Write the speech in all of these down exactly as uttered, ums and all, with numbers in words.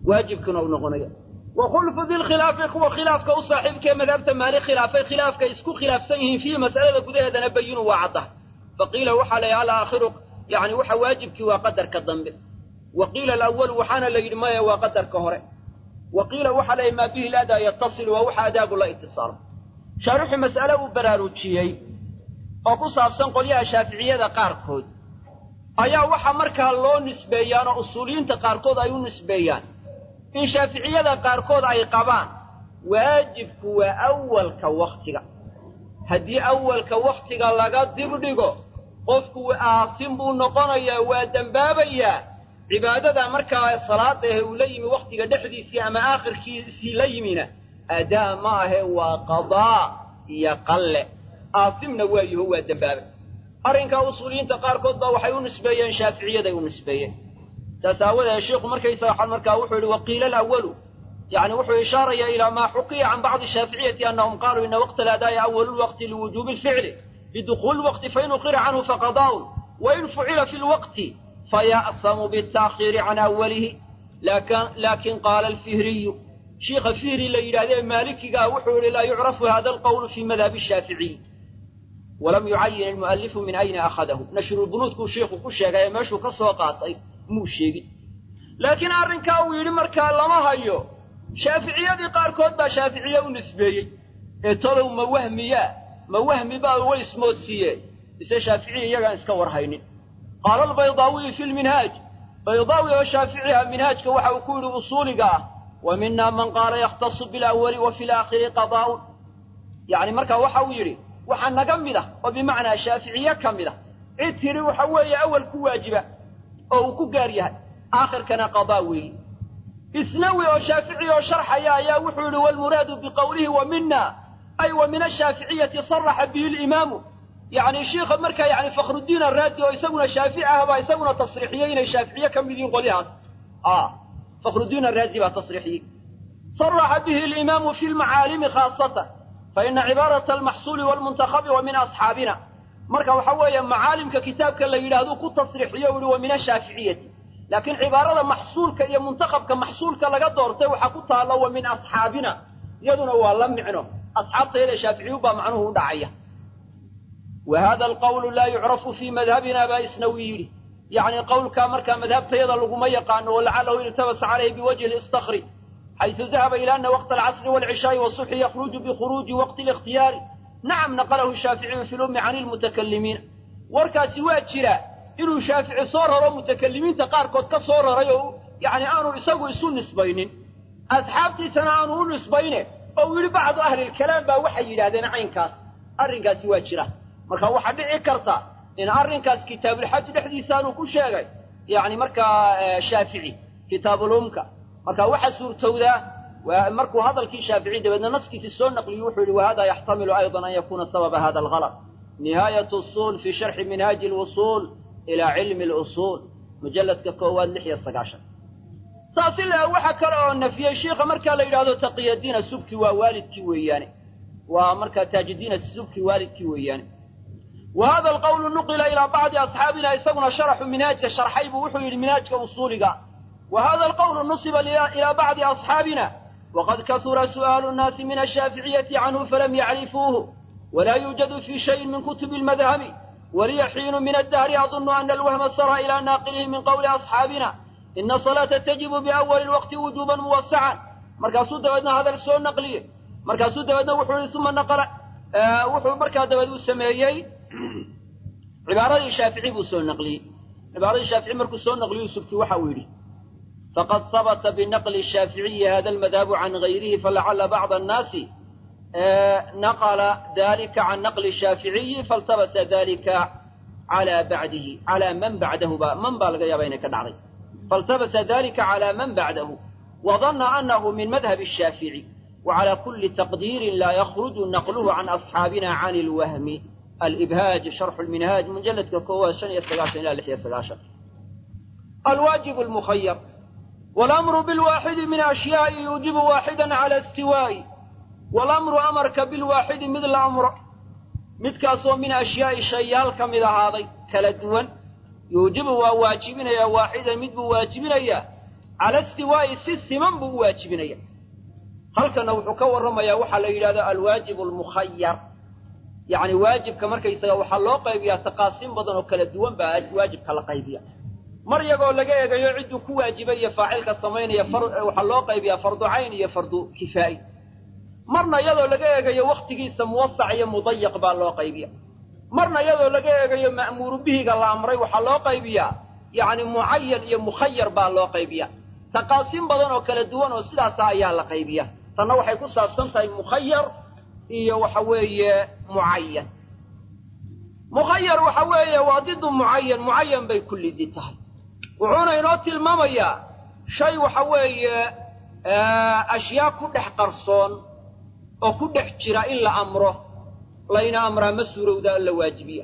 واجب كنا ونقنية وخلف ذي الخلاف هو خلاف كأصاحب كمذهب مالك خلاف خلاف كيسكو خلاف سيه في مسألة قدها نبين وعطه فقيل وحل على آخره يعني وح واجب كي وقدر كالضنب وقيل الأول وحنا اللي ما وقدر كهره وقيل وحل ما به الأداء يتصل ووح أداء لا اتصال شارح مسألة براروتشيي أو صافسن قوليها شافعية قاركود أيا وح مركها الله نسبيان أصولين تقاركود أيون نسبيان إن شافعية قاركود أي قبان واجب هو أول كوقتك هدي أول كوقتك لقد دبدقو قفكو آسم بو نقنيا ودنبابيا عبادة مركا صلاة وليم وقتك دحديسي أما آخر كيسي ليمنا أداء ما هو قضاء يقل آسم نواي هو الدنبابي أرنك أصولين تقاركود وحيون نسبيا شافعية ديون نسبيا سأساوذ الشيخ مركا يساوح المركا وحول وقيل الأول يعني وحو إشارة إلى ما حكي عن بعض الشافعية أنهم قالوا إن وقت الأداء أول الوقت لوجوب الفعل بدخول الوقت فإن قر عنه فقضاء وإن فعل في الوقت فيأثم بالتأخير عن أوله لكن, لكن قال الفهري شيخ الفهري ليلة مالك وحو لا يعرف هذا القول في مذهب الشافعي ولم يعين المؤلف من أين أخذه نشر البنود كو شيخ كو شيخ يمشو كالسوقات مو شيخ لكن أرنكا ويلي مركا لما هيو شافعية قاركود با شافعية ونسبية اتلو ما وهمية ما وهمي با ويس موتسية بس شافعية يغان اسكور هيني قال البيضاوي في المنهاج بيضاوي وشافعيها منهاج كوحا وكول أصولك ومنا من قال يختص بالأول وفي الآخر قضاء يعني مركا وحا ويري وحا نقمده وبمعنى شافعية كمده اتري وحوية أول كواجبة أو كقاريها آخر كان قضاوي إسنوي وشافعي وشرح يا يا وحول والمراد بقوله ومنا أي ومن الشافعية صرح به الإمام يعني الشيخ مركا يعني فخر الدين الرازي ويسمون شافعها ويسمون تصريحيين الشافعية كم يدين قولها آه فخر الدين الرازي وتصريحي صرح به الإمام في المعالم خاصة فإن عبارة المحصول والمنتخب ومن أصحابنا مركا وحويا معالم ككتاب كلا يلاهدو كو تصريحية ومن الشافعية لكن عبارة محصول كي منتخب كمحصول كلا دورته وحكوتها الله من أصحابنا يدنا والله معنه أصحاب طيلة شافعي وبا معنه دعية وهذا القول لا يعرف في مذهبنا بإسنويري يعني قول كامر كمذهب طيلة لغمية قانه ولعله يلتبس عليه بوجه الاستخري حيث ذهب إلى أن وقت العصر والعشاء والصبح يخرج بخروج وقت الاختيار نعم نقله الشافعي في الأم عن المتكلمين وركا سوى الشراء إنه شافعي صورة متكلمين تقاركود كصورة ريو يعني أنه يسوي يسون نسبينين أصحابتي سنة أنه نسبينه أو يلي بعض أهل الكلام با وحي لهذين عين كاس أرنكاس واجرة مركا واحد دعي كرتا إن أرنكاس كتاب الحج الحديثان وكل شيء يعني مركا شافعي كتاب الأمكا مركا واحد سورة تودا ومركو هذا الكي شافعي ده بدنا نسكي في السنة نقل يوحي وهذا يحتمل أيضا أن يكون سبب هذا الغلط نهاية الصول في شرح منهاج الوصول إلى علم الأصول مجلد ككوان لحية السقاشة ساسل أوحى كرأوا أن في الشيخ مركا ليلادو تقي الدين السبكي ووالد كوياني ومركا تاج الدين السبكي والد كوياني وهذا القول نقل إلى بعض أصحابنا يسمون شرح منهاج الشرحي بوحي المنهاج كوصولك وهذا القول نصب إلى بعض أصحابنا وقد كثر سؤال الناس من الشافعية عنه فلم يعرفوه ولا يوجد في شيء من كتب المذهب ولي حين من الدهر أظن أن الوهم سر إلى ناقله من قول أصحابنا إن صلاة تجب بأول الوقت وجوبا موسعا مركز دودنا هذا السؤال نقلي مركز دودنا وحول ثم نقل آه وحول مركز دودو السمايي عبارة الشافعي بالسؤال نقلي عبارة الشافعي مركز السؤال نقلي يسبك وحويري فقد ثبت بنقل الشافعي هذا المذهب عن غيره فلعل بعض الناس آه نقل ذلك عن نقل الشافعي فالتبس ذلك على بعده على من بعده من بالغ يا بينك العري فالتبس ذلك على من بعده وظن أنه من مذهب الشافعي وعلى كل تقدير لا يخرج نقله عن أصحابنا عن الوهم الإبهاج شرح المنهاج مجلد كوكوة سنة يستغاشن إلى لحية استغاشن الواجب المخير والأمر بالواحد من أشياء يوجب واحدا على استواء والأمر أمرك بالواحد مثل أمر متكاسو من أشياء الشيال كمثل هذا كالدون يوجب واجبنا يا واحدا مثل واجبنا يا cala istiwaa'i si siman buu u waajibinaya halkana wuxuu ka warramayaa waxaa la yidhahda alwaajibu almukhayar yacni waajibka markaysaga waxaa loo qaybiyaa taqaasiin badan oo kala duwan baa waajibka la qaybiya mar iyagoo laga eegayo cidduu ku waajibay iyo faacilka samaynaya waxaa loo qaybiyaa fardu cayn iyo fardu kifaa'i marna iyadoo laga eegayo wakhtigiisa muwasac iyo mudayiq baa loo qaybiya marna iyadoo laga eegayo ma'muuru bihiga la amray waxaa loo qaybiyaa yacni mucayan iyo mukhayar baa loo qaybiya taqaasiin badan oo kala duwan oo sidaasa ayaa la qaybiya tanna waxay ku saabsan tahay mukhayar iyo waxa weeye mucayan mukhayar waxa weeye waa didu mucayan mucayan bay kullidi tahay wuxuuna inoo tilmaamayaa shay waxa weeye ashyaa ku dhex qarsoon oo ku dhex jira in la amro layna amraa ma suurowda in la waajibiya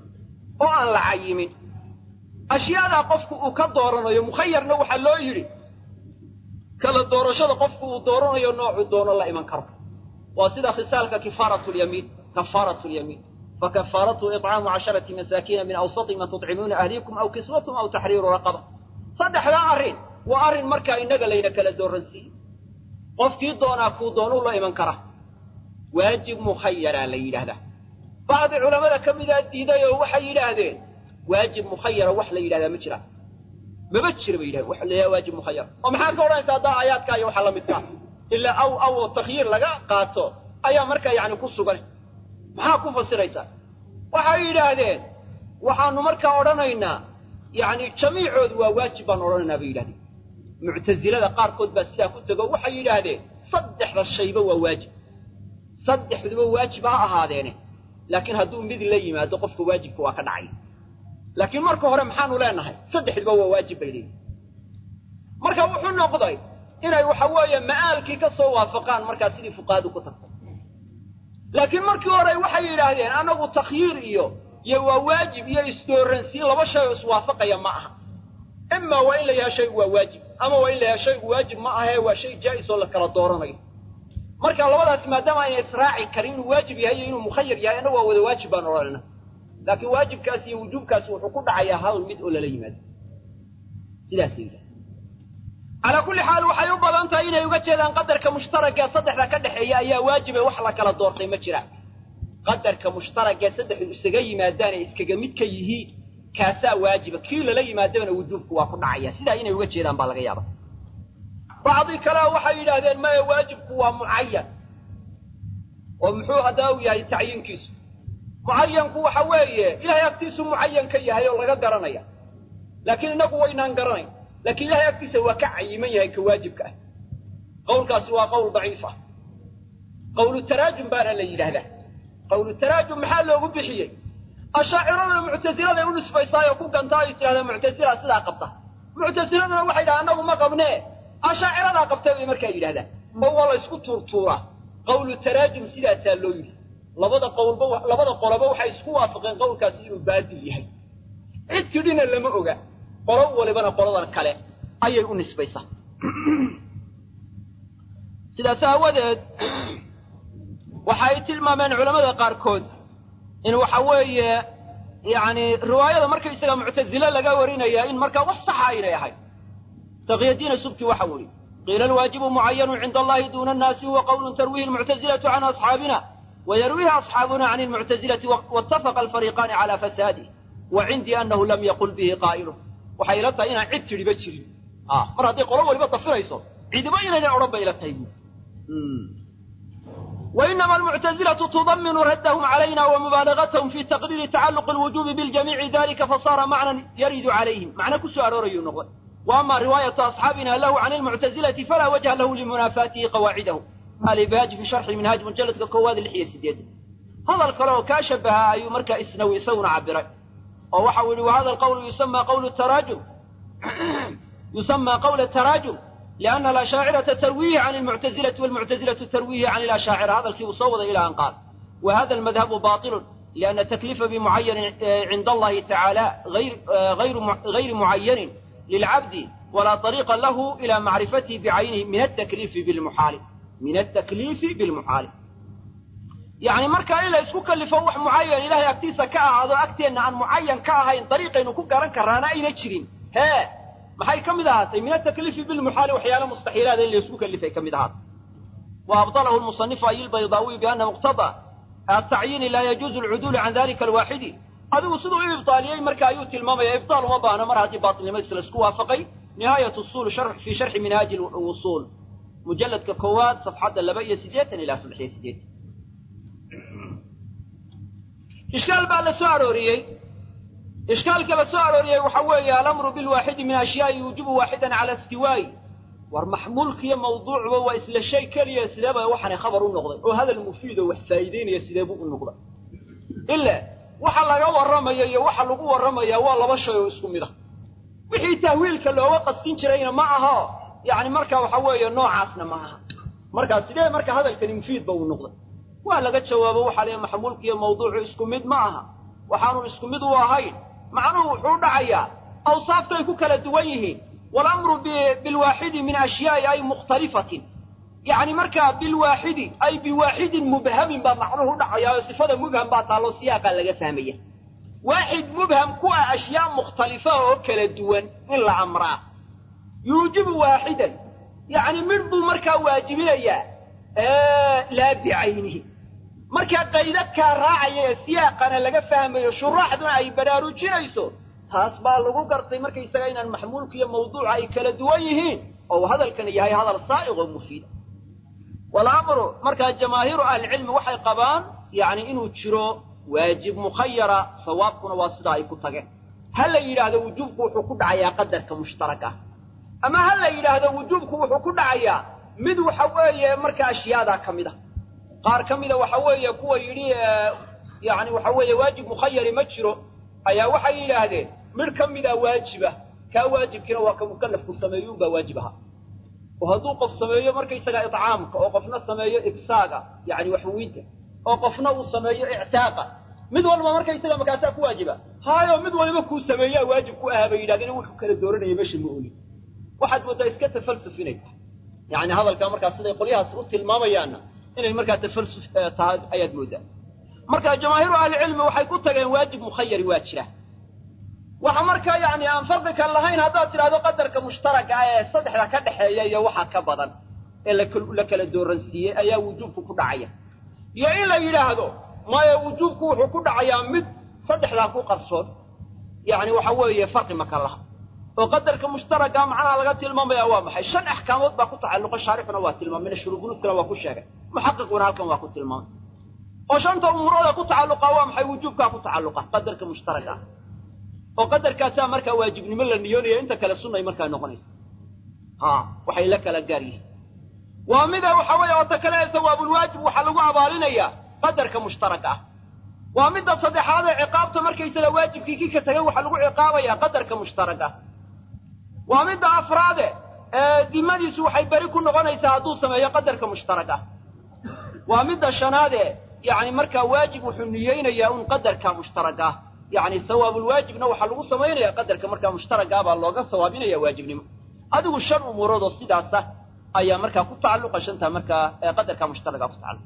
oo aan la cayimin ashyaadaa qofku uu ka dooranayo mukhayarna waxaa loo yidhi kala doorashada qofku uu dooranayo noocuu doono la iman karo waa sida khisaalka kifaaratu lyamiin kafaaratu lyamiin فكفارته إطعام عشرة مساكين من أوسط ما تطعمون أهليكم أو كسوتهم أو تحرير رقبة صدح لا أرين وأرين مركا إنك لينك لدورنسي قفتي دونا كو دونو الله إمن كره واجب مخيرا ليله هذا بعض علماء كم إذا إذا وحي هذين واجب مخير وحل إلى هذا مجرى مبشر بيله وحل واجب مخير ومحاك ورا إنت ضاع آيات كاي وحلا متكا إلا أو أو التخيير لقى قاتو أي مركا يعني كسو بره maxaa ku fasiraysaa waxay yidhaahdeen waxaanu markaa odhanaynaa yacni jamiicood waa waajib baan odhanaynaa bay yidhahdeen muctasilada qaarkood baa sidaa ku tego waxay yidhaahdeen saddexda shayba waa waajib saddexduba waajib ha ahaadeene laakiin hadduu mid la yimaado qofka waajibka waa ka dhacay laakiin marka hore maxaanu leenahay saddexduba waa waajib bay leeyihin marka wuxuu noqday inay waxa weeye ma'aalkii ka soo waafaqaan markaa sidii fuqaadu ku tagtay laakiin markii hore waxay yidhaahdeen anagu takhyiir iyo iyo waa waajib iyo isdooransiin laba shay oo iswaafaqaya ma aha ima waa in la yahay shaygu waa waajib ama waa in la yahay shaygu waajib ma aha waa shay jaa'is oo la kala dooranayo marka labadaas maadaama ayna israaci karin inuu waajib yahay iyo inuu mukhayar yahay anagu waa wada waajib baan odhanayna laakiin waajibkaas iyo wujuubkaas wuxuu ku dhacayaa hal mid oo lala yimaado sidaas yidhahdeen على كل حال waxay u badan tahay inay uga jeedaan qadarka mushtaraka saddexda ka dhaxeeya ayaa waajib ah wax la kala doortay ma jira qadarka mushtaraka saddexdu isaga yimaadaan iskaga mid ka yihiin kaasa waajib kii la yimaadana wujuubku waa ku dhacaya sida inay uga jeedaan baa laga yaabaa baadhi kala waxay yiraahdeen ma waajibku waa muayyan oo muxuu adaa u yahay taayinkiisu muayyanku waxa weeye ilaahay agtiisu muayyan ka yahay oo laga garanaya laakiin inagu waynaan garanay لكن لا يكفي سوى كعي من يهي كواجبك قولك سوى قول ضعيفة قول التراجم بان اللي له قول التراجم محله وبحيه الشاعرون المعتزلة يقولوا سفيصايا وكون كان طايس هذا معتزلة سلا قبطة معتزلة وحيدا أنه ما قبناه الشاعرون قبطة بمركا إله هو والله يسكت طورة قول التراجم سلا سالوي لبدا قول بو لبدا قول بو حيسكوا فقين قول كاسير بادي يهي اتدين اللي مؤغا قرو ولبنا قرضان كله ayay u nisbaysaa sidaas aawadeed waxay tilmaameen culimada qaarkood in waxa weeye yaani riwaayada markay isaga mu'tazila laga warinaya in marka wax sax ah inay ahay taqiyadiina subki waxa wari qila alwajib mu'ayyan 'inda Allah duna an-nas huwa qawlun tarwihi al-mu'tazilatu 'an ashabina wa yarwiha ashabuna 'an al-mu'tazilati wattafaqa al-fariqan 'ala fasadihi wa 'indi annahu lam yaqul bihi qa'iluhu waxay la tahay inaan cid tiriba jirin ah mar haddii qolo waliba tafirayso ciidaba inayna oran bay la tahay وإنما المعتزلة تضمن ردهم علينا ومبالغتهم في تقرير تعلق الوجوب بالجميع ذلك فصار معنى يرد عليهم معنى كسؤال رأيه وأما رواية أصحابنا له عن المعتزلة فلا وجه له لمنافاته قواعده هذا باج في شرح منهاج مجلد كقواد اللحية السديد هذا القول كاشبها أي مركة إسنوي سون عبرا وحول وهذا القول يسمى قول التراجم يسمى قول التراجم لأن الأشاعرة ترويه عن المعتزلة والمعتزلة ترويه عن الأشاعرة هذا الشيء صوّد إلى أن قال وهذا المذهب باطل لأن التكليف بمعين عند الله تعالى غير غير غير معين للعبد ولا طريق له إلى معرفته بعينه من التكليف بالمحال من التكليف بالمحال يعني مركا إلا يسكوك اللي فوح معين إلهي أكتيسا كأه هذا أكتين عن معين كأهين طريقة إنه كوكا رنكا رانا أين يجرين ها maxay ka mid ahaatay min atakliifi bilmuxaali waxyaala mustaxiilaada in laysku kalifay ka mid ahaatay wa abdalahu almusanifu ay albaydaawiy biana muqtada atacyiini laa yajuuzu alcuduulu can dalika alwaaxidi adigu siduu u ibtaaliyey marka ayuu tilmaamaya ibtaal uma baahno mar haddii baatilnimadiisa laisku waafaqay nihaayat usul fi sharxi minhaaji wusuul mujalladka koowaad safxadda laba iyo siddeetan ilaa saddex iyo siddeetan ishkaal baa la soo arooriyey ishkaalka la soo arooriyey waxa weeye alamru bilwaaxidi min ashyaa'i yuujibu waaxidan cala istiwaa'i war maxmuulkiiyo mawduucba waa isla shay keliya sideeba waxaanay khabar u noqday oo hadal mufiid oo wax faa'iideynaya sideebuu u noqday ila waxa laga warramaya iyo waxa lagu warramaya waa laba shay oo isku mid ah wixii tahwiilka looga qastin jirayna ma aha yani marka waxa weeye noocaasna ma aha marka sidee marka hadalkani mufiid ba uu noqday waa laga jawaabo waxa leeyahay maxmuulkiiyo mawduucu isku mid ma aha waxaanu isku mid u ahayn macnuhu wuxuu dhacayaa awsaafta ay ku kala duwan yihiin والأمر بالواحد من أشياء أي مختلفة يعني مركا بالواحد أي بواحد مبهم بمعنوه دعيا صفة مبهم بطالو سياقا لغا فهمية واحد مبهم كوى أشياء مختلفة وكلا دوان إلا أمرا يوجب واحدا يعني من بو مركا واجبية آه لا بعينه مركا قيدتك راعية سياقا لغا فهمية شراح دون أي برارو جنيسو taas baa lagu gartay markay isaga inaan maxmuulka iyo mawduuca ay kala duwan yihiin oo hadalkan yahay hadal saa'iq oo mufiid wal amru marka jamaahiru ahli ilmi waxay qabaan yaani inuu jiro waajib mukhayyara sawaabkuna waa sida ay ku tageen hal la yiraahdo wujuubku wuxuu ku dhacayaa qadarka mushtaraka ama hal la yiraahdo wujuubku wuxuu ku dhacayaa mid waxa weeye marka ashyaada kamida qaar kamida waxa weeye kuwa yiri yaani waxa weeye waajib mukhayyari ma jiro ayaa waxay yiraahdeen mid kamida waajiba ka waajibkina waa ka mukallafku sameeyo ba waajibaha oo haduu qof sameeyo markay isaga itcaamka oo qofna sameeyo ibsaaga yaani wax wiinta oo qofna uu sameeyo i'taaqa mid walba markay isaga makaasa ku waajiba haayo mid walba ku sameeyo waajib ku ah bay yiraahdeen wuxuu kala dooranayay meesha muuli waxaad wada iska tafalsufinay yaani hadalka marka sida qoliyaas u tilmaamayaan inay marka tafalsuf taad ayad moodaa marka jamaahiru ahli ilmi waxay ku tageen waajib mukhayyari waa jira waxa marka yaani aan farqi ka lahayn hadaa tiraado qadarka mushtaraka ah ee saddexda ka dhaxeeya iyo waxa ka badan ee la kala dooransiiyay ayaa wujuubku ku dhacaya iyo in la yiraahdo ma ay wujuubku wuxuu ku dhacayaa mid saddexda ku qarsoon yaani waxa weeye farqi ma kala oo qadarka mushtaraka macnaha laga tilmaamaya waa maxay shan ahkaamood baa ku tacalluqa shaarixuna waa tilmaamay shuruuduna waa ku sheegay muhaqqiquna halkan waa ku tilmaamay oo shanta umuurada ku tacalluqa waa maxay wujuubka ku tacalluqa qadarka mushtaraka oo qadarkaas marka waajibnimo la niyoonayo inta kala sunnay marka noqonaysa ha waxay la kala gaariyeen waa mida waxa weeye oo takala sawaabul waajib waxa lagu abaalinaya qadarka mushtaraka waa mida saddexaad ee ciqaabta markay sida waajibkii ka tagay waxa lagu ciqaabaya qadarka mushtaraka waa mida afraad ee dimadiisu waxay bari ku noqonaysaa haduu sameeyo qadarka mushtaraka waa mida shanaad يعني مركا واجب وحنيين يا أن قدر كمشتركة يعني ثواب الواجب نوح لغو سمين يا قدر كمركا مشتركة بالله ثوابين يا واجب نم هذا هو الشر مراد الصداقة أي مركا كنت تعلق عشان مركا قدر كمشتركة تعلق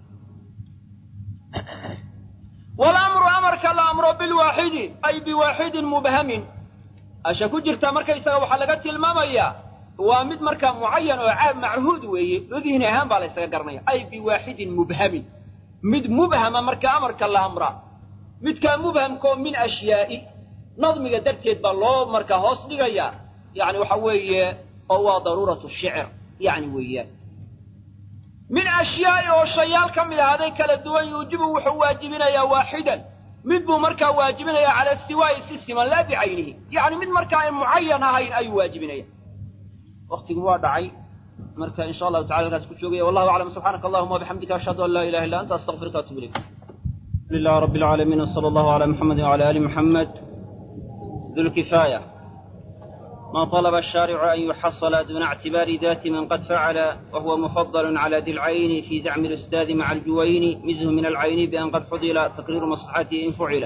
والأمر أمرك الأمر بالواحد أي بواحد مبهم أشكو جرت مركا يسوى حلقات المامية ومد مركا معين وعام معهود وي ذهن أهم بالله يسقرني أي بواحد مبهم مد مبهم مركا أمرك الأمر مد كان مبهم كون من أشياء نظم قدرت بالله مركا هوس دقيا يعني وحوي هو ضرورة الشعر يعني وياه من أشياء والشيال كم هذيك الدول يوجب وحواجبنا يا واحدا مد مركا واجبنا يا على استواء السيستم لا بعينه يعني من مركا معينة هاي أي واجبنا وقت الوضعي مركا إن شاء الله تعالى الناس كتشوقية والله أعلم سبحانك اللهم وبحمدك أشهد أن لا إله إلا أنت أستغفرك وأتوب إليك لله رب العالمين وصلى الله على محمد وعلى آل محمد ذو الكفاية ما طلب الشارع أن يحصل دون اعتبار ذات من قد فعل وهو مفضل على ذي العين في زعم الأستاذ مع الجوين مزه من العين بأن قد فضل تقرير مصلحته إن فعل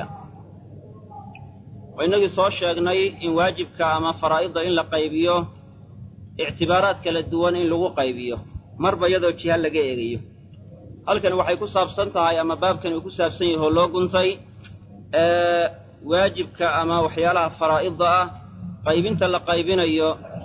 وإنه صوى الشاقني إن واجب كأما فرائض إن لقيبيه اعتبارات kala duwan in lagu qaybiyo marba iyadoo jiha laga eegayo halkan waxay ku saabsan tahay ama baabkan uu ku saabsan yahay loo guntay ee waajibka ama waxyaalaha faraa'idda ah qaybinta la qaybinayo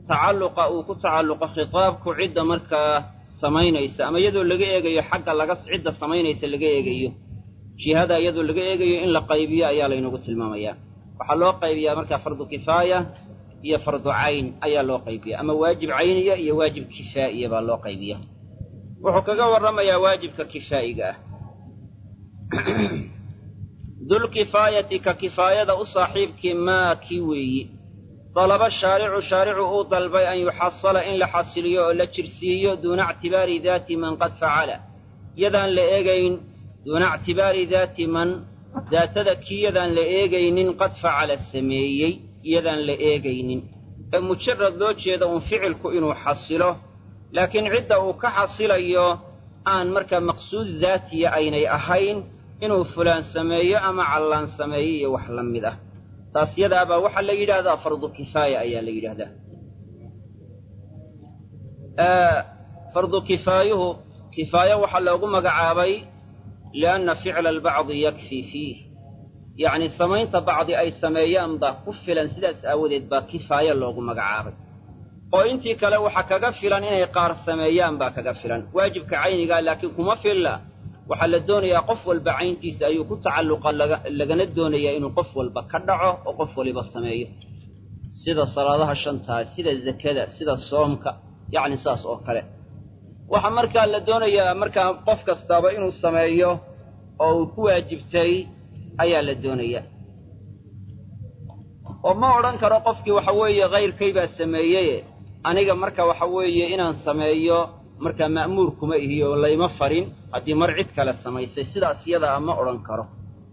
tacalluqa uu ku tacalluqo khitaabku cidda markaa samaynaysa ama iyadoo laga eegayo xagga laga cidda samaynaysa laga eegayo jihada iyadoo laga eegayo in la qaybiyo ayaa laynagu tilmaamayaa waxaa loo qaybiyaa markaa fardu kifaaya iyo fardu cayn ayaa loo qaybiya ama waajib cayniya iyo waajib kifaa'iya baa loo qaybiya wuxuu kaga warramayaa waajibka kifaa'iga ah dulkifaayati ka kifaayada u saaxiibkii maa kii weeyi dalaba shaaricu shaaricu uu dalbay an yuxasala in la xasiliyo oo la jirsiiyo duuna ictibaari daati man qad facala yadaan la eegayn duuna ictibaari daati man daatada kii yadaan la eegaynin qad facala sameeyey iyadaan la eegaynin ee mujarad loo jeeda uun ficilku inuu xasilo laakiin cidda uu ka xasilayo aan markaa maqsuud daatiya aynay ahayn inuu fulaan sameeyo ama callaan sameeyo iyo wax la mid ah taas yadaabaa waxaa la yidhaahdaa fardu kifaaya ayaa la yidhaahdaa fardu kifaayuhu kifaayo waxaa loogu magacaabay lianna ficla albacdi yakfii fiih yacni samaynta bacdi ay sameeyaan baa ku filan sidaas aawadeed baa kifaayo loogu magacaabay oo intii kale waxa kaga filan inay qaar sameeyaan baa kaga filan waajibka caynigaa laakiin kuma filla waxaa la doonayaa qof walba cayntiisa ayuu ku tacalluqa lagana doonayaa inuu qof walba ka dhaco oo qof waliba sameeyo sida salaadaha shantaa sida zakada sida soomka yacni saas oo kale waxaa markaa la doonayaa markaa qof kastaaba inuu sameeyo oo uu ku waajibtay ayaa la doonayaa oo ma odhan karo qofkii waxa weeye kayrkay baa sameeyeye aniga marka waxa weeye inaan sameeyo markaa ma'muur kuma ihiyo layma farin haddii mar cid kale samaysay sidaas yadaa ma odhan karo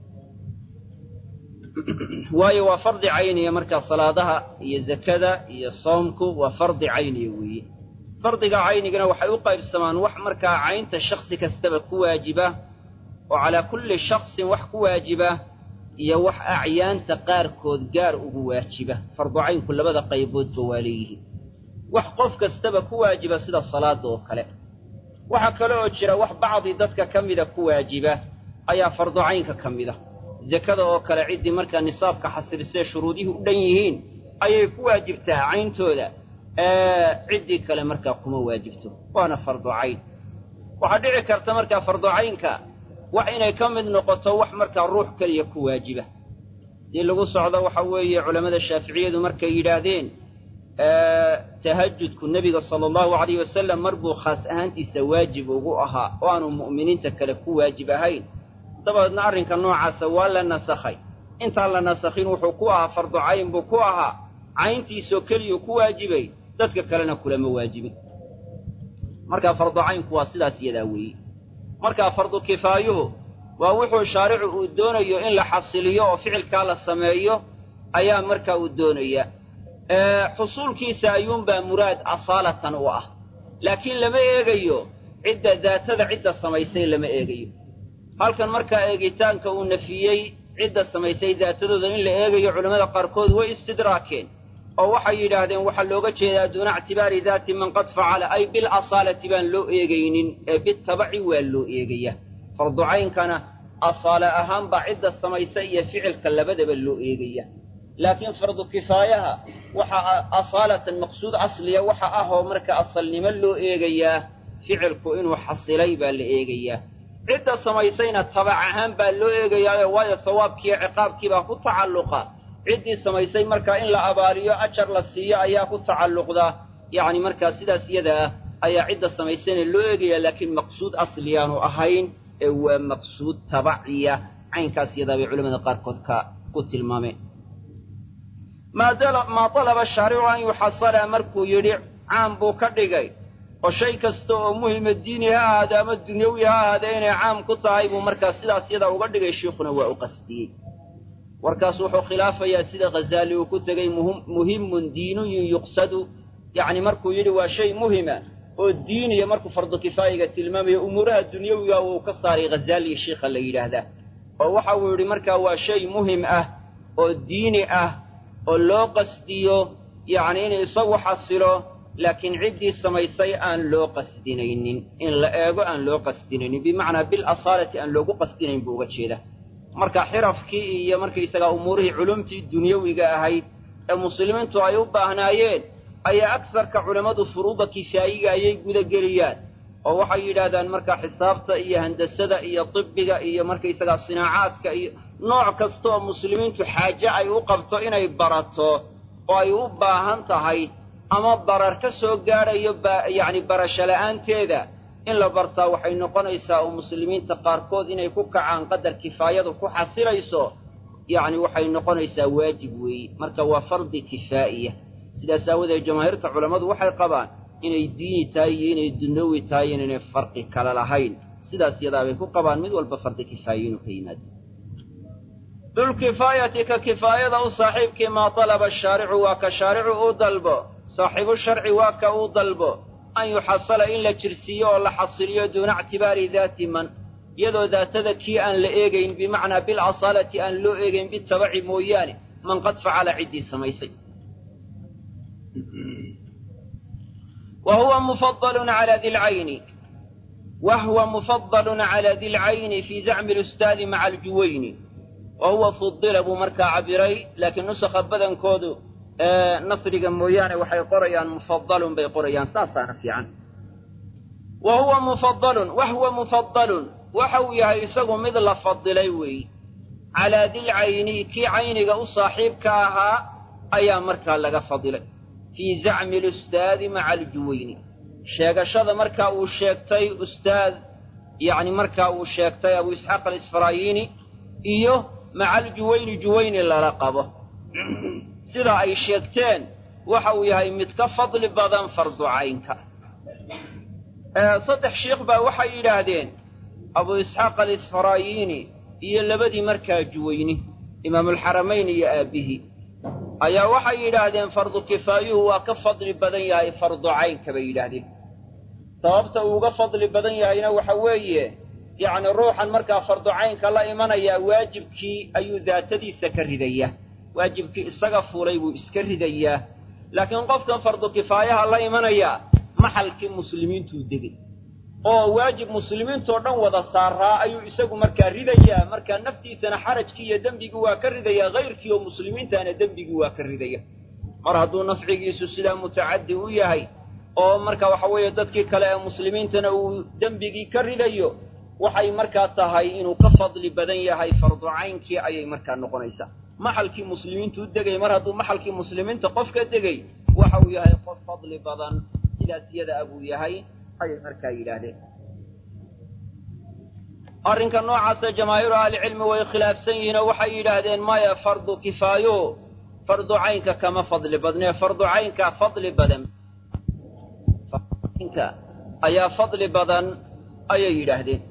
waayo waa fardi cayniya markaa salaadaha iyo zakada iyo soomku waa fardi cayniya weeye fardiga caynigana waxay u qaybsamaan wax markaa caynta shaksi kastaba ku waajiba oo calaa kulli shaksin wax ku waajiba iyo wax acyaanta qaarkood gaar ugu waajiba fardu caynku labada qayboodba waa leeyihiin wax qof kastaba ku waajiba sida salaada oo kale waxaa kale oo jira wax bacdi dadka ka mida ku waajiba ayaa fardu caynka ka mida zakada oo kale ciddii markaa nisaabka xasilisee shuruudihii u dhan yihiin ayay ku waajibtaa cayntooda ciddii kale markaa kuma waajibto waana fardu cayn waxaa dhici karta markaa fardu caynka wax inay ka mid noqoto wax markaa ruux keliya ku waajiba dii lagu socdo waxa weeye culammada shaaficiyadu markay yidhaahdeen tahajudku nebiga sala allahu calayhi wasalam mar buu khaas ahaantiisa waajib ugu ahaa oo aanu mu'miniinta kale ku waajib ahayn dabadeedna arrinka noocaasa waa la nasakhay intaan la nasakhin wuxuu ku ahaa fardu cayn buu ku ahaa cayntiisoo keliyuu ku waajibay dadka kalena kulama waajibin markaa fardu caynku waa sidaas iyadaa weeye markaa fardu kifaayuhu waa wuxuu shaaricu uu doonayo in la xasiliyo oo ficilkaa la sameeyo ayaa markaa uu doonaya xusuulkiisa ayuunbaa muraad asaalatan u ah laakiin lama eegayo cidda daatada cidda samaysay lama eegayo halkan markaa eegitaanka uu nafiyey cidda samaysay daatadooda in la eegayo culammada qaarkood way istidraakeen oo waxay yidhaahdeen waxaa looga jeedaa duuna ictibaari daati man qad facala ay bil asaalati baan loo eegaynin ee bitabaci waa loo eegaya fardu caynkana asaale ahaan baa cidda samaysay iyo ficilka labadaba loo eegaya laakiin fardu kifaayaha waxaa asaalatan maqsuud asliya waxa ah oo marka asalnimo loo eegayaa ficilku inuu xasilay baa la eegayaa cidda samaysayna tabac ahaan baa loo eegayaa waayo sawaabkiiyo ciqaabkii baa ku tacalluqa ciddii samaysay markaa in la abaaliyo ajar la siiyo ayaa ku tacalluqda yacni markaa sidaas iyada ah ayaa cidda samaysayna loo eegayaa laakiin maqsuud asliyaanu ahayn ee waa maqsuud tabaciya caynkaas iyadaa bay culamada qaarkood ka ku tilmaameen maa dalaba shaaricu an yuxasala markuu yidhi caam buu ka dhigay oo shay kasta oo muhima diini ha ahaado ama dunyawi ha ahaadee inay caam ku tahay buu markaa sidaas yadaa uga dhigay shiikhuna waa u qasdiyey warkaas wuxuu khilaafayaa sida ghazaali uu ku tegey muhimun diiniyun yuqsadu yacni markuu yidhi waa shay muhima oo diiniya markuu fardu kifaayiga tilmaamayo umuuraha dunyawiga uu ka saaray ghazaali shiikha la yidhaahdaa oo waxa uu yidhi markaa waa shay muhim ah oo diini ah oo loo qasdiyo yacni in isagu xasilo laakiin ciddii samaysay aan loo qasdinaynin in la eego aan loo qasdinaynin bimacnaa bil asaalati aan loogu qasdinayn buu uga jeedaa marka xirafkii iyo markaysagaa umuurihii culumtii dunyawiga ahayd ee muslimiintu ay u baahnaayeen ayaa agsarka culammadu furuuda kifaayiga ayay guda geliyaan oo waxay yidhaahdaan markaa xisaabta iyo handasada iyo tibbiga iyo markaysagaa sinaacaadka iyo nooc kasta oo muslimiintu xaaje ay u qabto inay barato oo ay u baahan tahay ama barar ka soo gaadhayo yacni barasho la'aanteeda in la bartaa waxay noqonaysaa oo muslimiinta qaarkood inay ku kacaan qadar kifaayadu ku xasilayso yacni waxay noqonaysaa waajib weeye marka waa fardi kifaa'iya sidaas aawadeed jamaahiirta culammadu waxay qabaan inay diini tahay iyo inay dunawi tahay inay farqi kala lahayn sidaas yadaa bay ku qabaan mid walba fardi kifaa'iya inuu ka yimaado dulkifaayati ka kifaayada u saaxiibkii maa talaba ashaaricu waa ka shaaricu uu dalbo saaxiibu sharci waa ka uu dalbo an yuxasala in la jirsiiyo oo la xasiliyo duuna ictibaari daati man iyadoo daatada kii aan la eegayn bimacnaa bilasaalati aan loo eegayn bitabaci mooyaane man qad facala ciddii samaysay wa huwa mufadalun calaa dilcayni wa huwa mufadalun calaa dilcayni fii zacmi lustaadi maca aljuwayni wa huwa fudila buu markaa cabiray laakiin nusakha badankoodu nasriga mooyaane waxay qorayaan mufadalun bay qorayaan saasaana fiican wa huwa mufadalun wa huwa mufadalun waxa uu yahay isagu mid la fadilay weeye calaa dilcayni kii cayniga u saaxiibka ahaa ayaa markaa laga fadilay fii zacmi lustaadi maca aljuwayni sheegashada markaa uu sheegtay ustaad yacni markaa uu sheegtay abu isxaaq alisfaraayiini iyo maca aljuwayni juwayni lala qabo sidaa ay sheegteen waxa uu yahay mid ka fadli badan fardu caynka saddex sheikh baa waxay yidhaahdeen abu isxaaq alisfaraayiini iyo labadii markaa juwayni imaamulxaramayn iyo aabbihii ayaa waxay yidhaahdeen fardu kifaayuhu waa ka fadli badan yahay fardu caynka bay yidhaahdeen sababta uu uga fadli badan yahayna waxa weeye yacni ruuxan markaa fardu caynka la imanayaa waajibkii ayuu daatadiisa ka ridayaa waajibkii isaga fuulay buu iska ridayaa laakiin qofkan fardu kifaayaha la imanayaa maxalkii muslimiintuu degay oo waajib muslimiintoo dhan wada saaraa ayuu isagu markaa ridayaa markaa naftiisana xarajkii iyo dembigii waa ka ridayaa hayrkii oo muslimiintaana dembigii waa ka ridaya mar hadduu nafcigiisu sidaa mutacaddi u yahay oo marka waxa weeye dadkii kale ee muslimiintana uu dembigii ka ridayo waxay markaa tahay inuu ka fadli badan yahay fardu caynkii ayay markaa noqonaysaa maxalkii muslimiintu u degay mar hadduu maxalkii muslimiinta qof ka degay waxa uu yahay qof fadli badan sidaas iyada abuu yahay ayay markaa yidhaahdeen arrinka noocaasa jamaahiiru ahlicilmi way khilaafsan yihiinoo waxay yidhaahdeen maya fardu kifaayo fardu caynka kama fadli badnee fardu caynka fadli badan caynka ayaa fadli badan ayay yidhaahdeen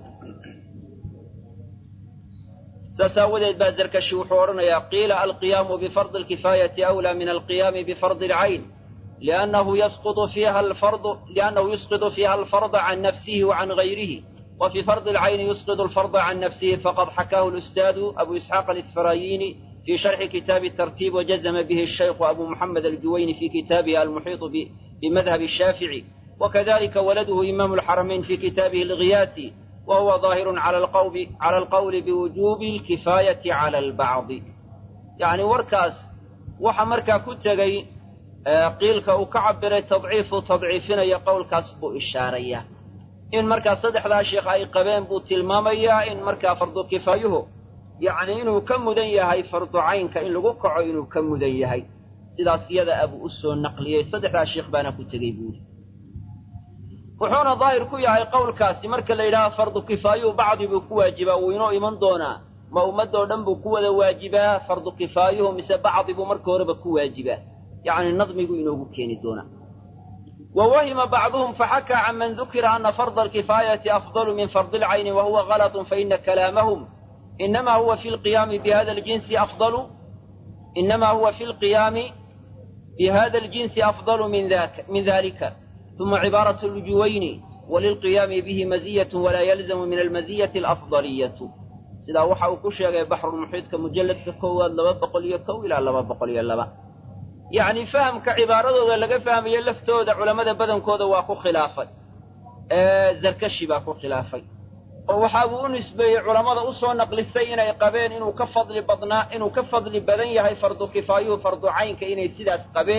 saas aawadeed baa zarkashi wuxuu odhanayaa qiila alqiyaamu bifardi alkifaayati awlaa min alqiyaami bifardi alcayn liannahu yasqutu fiiha alfardu liannahu yusqitu fiiha alfarda can nafsihi wa can gayrihi وفي فرض العين يسقط الفرض عن نفسه فقد حكاه الأستاذ أبو إسحاق الإسفرايني في شرح كتاب الترتيب وجزم به الشيخ أبو محمد الجويني في كتابه المحيط بمذهب الشافعي وكذلك ولده إمام الحرمين في كتابه الغياثي وهو ظاهر على القول على القول بوجوب الكفاية على البعض يعني وركاس وحمركا كتغي قيلك وكعبر تضعيف تضعيفنا يقول كسب الشارية in markaa saddexdaa sheekh ay qabeen buu tilmaamayaa in markaa fardu kifaayuhu yacni inuu ka mudan yahay fardu caynka in lagu kaco inuu ka mudan yahay sidaas iyada abuu u soo naqliyey saddexdaa sheekh baana ku tegey buuri wuxuuna daahir ku yahay qowlkaasi marka la yidhaaha fardu kifaayuhu bacdi buu ku waajibaa wuu inoo iman doonaa ma ummadoo dhan buu ku wada waajibaa fardu kifaayuhu mise bacdi buu marka horeba ku waajibaa yacni nadmigu inoogu keeni doonaa ووهم بعضهم فحكى عن من ذكر أن فرض الكفاية أفضل من فرض العين وهو غلط فإن كلامهم إنما هو في القيام بهذا الجنس أفضل إنما هو في القيام بهذا الجنس أفضل من ذاك من ذلك ثم عبارة الجوين وللقيام به مزية ولا يلزم من المزية الأفضلية سلا وحا وكشيغ بحر المحيط كمجلد ككواد لبا بقليه كو الى لبا بقليه لبا يعني فهم كعبارته لغا فهميه لفتودا علماء بدنكودا waa ku khilaafay ee zarkashi baa ku khilaafay oo waxa uu nisbay culimada u soo naqlisay inay qabeen inuu ka fadli badnaa inuu ka fadli badan yahay fardu kifaayo fardu caynka inay sidaas qabeen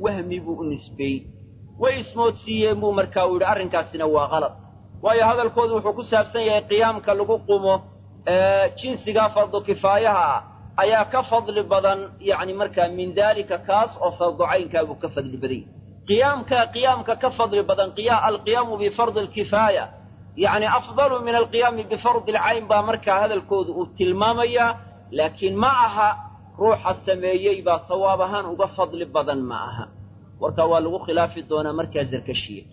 wahmi buu u nisbeeyey way ismoodsiiyeen buu markaa uu yidhi arrinkaasina waa qalad waayo hadalkoodu wuxuu ku saabsan yahay qiyaamka lagu qumo jinsigaa fardu kifaayaha ah ayaa ka fadli badan yacni markaa min daalika kaas oo fardu caynkaa buu ka fadli badanyay qiyaamka qiyaamka ka fadli badan alqiyaamu bifardi alkifaaya yacni afdalu min alqiyaami bifardi alcayn baa markaa hadalkoodu uu tilmaamayaa laakiin ma aha ruuxa sameeyey baa sawaab ahaan uga fadli badan ma aha warkaa waa lagu khilaafi doonaa markaa zarkashiye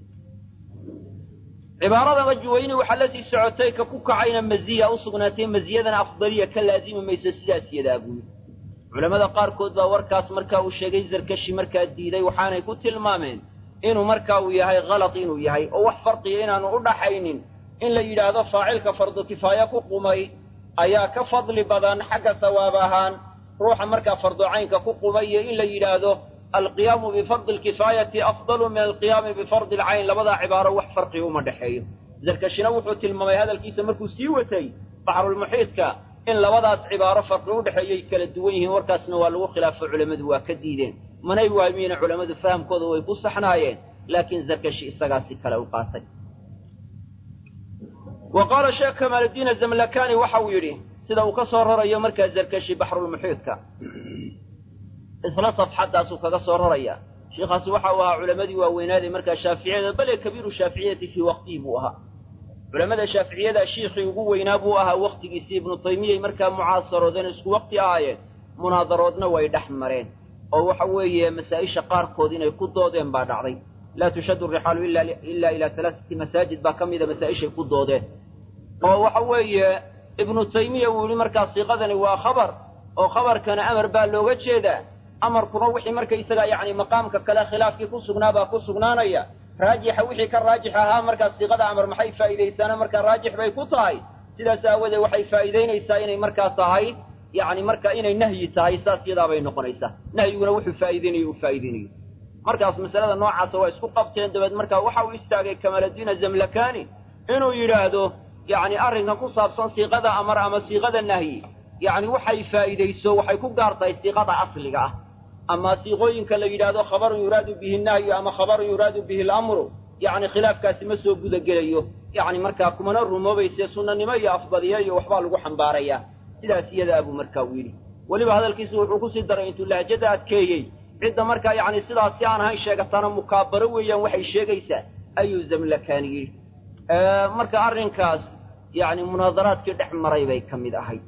cibaarada majuwayni waxaa la sii socotay ka ku kacayna maziya u sugnaatay maziyadana afdaliya ka laazimi mayso sidaas yadaa buu culamada qaarkood baa warkaas markaa uu sheegay zarkashi markaa diiday waxaanay ku tilmaameen inuu markaa uu yahay kalad inuu yahay oo wax farqiya inaanu u dhaxaynin in la yidhaahdo faacilka fardu kifaaya ku qumay ayaa ka fadli badan xagga sawaab ahaan ruuxa markaa fardu caynka ku qumay iyo in la yidhaahdo alqiyaamu bifardi alkifaayati afdalu min alqiyaami bifardi alcayn labadaa cibaaro wax farqiga uma dhexeeyo zarkashina wuxuu tilmaamay hadalkiisa markuu sii watay baxrulmuxiidka in labadaas cibaaro farqi u dhexeeyay kala duwan yihiin warkaasna waa lagu khilaafo culammadu waa ka diideen manay waahmiina culammadu fahamkooda way ku saxnaayeen laakiin zarkashi isagaasi kale u qaatay wa qaala sheekh kamaaludiin zamlakani waxa uu yidhi sida uu ka soo rarayo markaa zarkashi baxrulmuxiidka isla safxadaasuu kaga soo raraya sheikhaasi waxa uu ahaa culammadii waaweynaaday markaa shaaficiyada bale kabiiru shaaficiyati fii waqtihi buu ahaa culamada shaaficiyada shiikhii ugu weynaa buu ahaa waktigiisii ibnu taymiyay markaa mucaasaroodeen isku waqti ahaayeen munaadaroodna way dhex mareen oo waxa weeye masaa-isha qaarkood inay ku doodeen baa dhacday laa tushaddu rixaalu ilaa ilaa halaaati masaajid baa ka mida masaa-ishay ku doodeen oo waxa weeye ibnu taymiya uu yidhi markaa siiqadani waa khabar oo khabarkana amar baa looga jeedaa amarkuna wixii markaysagaa yacni maqaamka kale khilaafkii ku sugnaa baa ku sugnaanaya raajixa wixii ka raajix ahaa markaa siiqada amar maxay faa'iidaysaana markaa raajix bay ku tahay sidaas aawadeed waxay faa'iidaynaysaa inay markaa tahay yacni marka inay nahyi tahay saas yadaa bay noqonaysaa nahyiguna wuxuu faa'iideynayo uu faa'iideynayo markaas masalada noocaasa waa isku qabteen dabeed markaa waxa uu istaagay kamaaludiin zamlakani inuu yidhaahdo yacni arrinkan ku saabsan siiqada amar ama siiqada nahyi yacni waxay faa'iidayso waxay ku gaar tahay siiqada asliga ah ama siiqooyinka la yidhaahdo khabarun yuraadu bihi nahyu ama khabarun yuraadu bihi alamru yacni khilaafkaasi ma soo gudagelayo yacni markaa kumana rumoobayse sunnanimo iyo afdaliyo iyo waxbaa lagu xambaarayaa sidaas iyadaa buu markaa u yidhi weliba hadalkiisu wuxuu kusii daray intuu lahjada adkeeyey cidda markaa yacni sidaas si aan ahayn sheegatana mukaabaro weeyaan waxay sheegaysaa ayuu zamlakani yidhi marka arrinkaas yacni munaadaraadkii dhex maray bay ka mid ahayd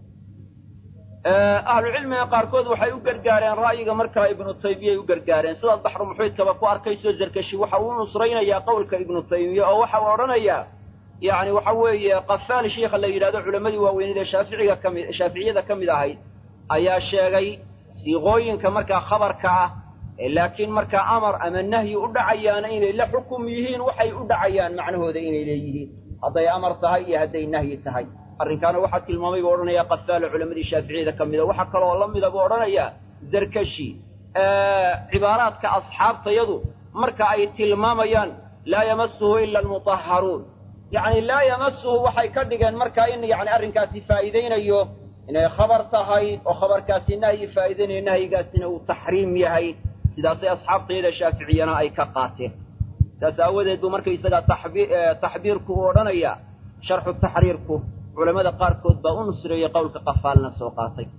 ahlucilmiga qaarkood waxay u gargaareen ra'yiga markaa ibnu taymiyay u gargaareen sidaad baxru muxiidkaba ku arkayso zarkashi waxa uu nusraynayaa qowlka ibnu taymiya oo waxa uu odhanayaa yacni waxa weeye qafaal shiikha la yidhahdo culammadii waaweynid ee shaaficiga kamid shaaficiyada ka mid ahayd ayaa sheegay siiqooyinka markaa khabarka ah ee laakiin markaa amar ama nahyi u dhacayaana inay la xukum yihiin waxay u dhacayaan macnahooda inay leeyihiin hadday amar tahay iyo hadday nahyi tahay arrinkaana waxaa tilmaamay buu odhanayaa qafaalo culammadii shaaficiyada ka mida waxaa kaloo la mida buu odhanayaa zarkashi cibaaraadka asxaabtayadu marka ay tilmaamayaan laa yamasuhu ila almutahharuun yacni laa yamasuhu waxay ka dhigeen markaa in yacni arrinkaasi faa'iidaynayo inay khabar tahay oo khabarkaasi nahyi faa'iidaynayo nahyigaasina uu taxriim yahay sidaasay asxaabtayada shaaficiyana ay ka qaateen saas aawadeed buu markaysagaa taxbiirku u odhanayaa sharxu taxriirku culamada qaarkood baa u nusreeyey qowlka qafaalna soo qaatay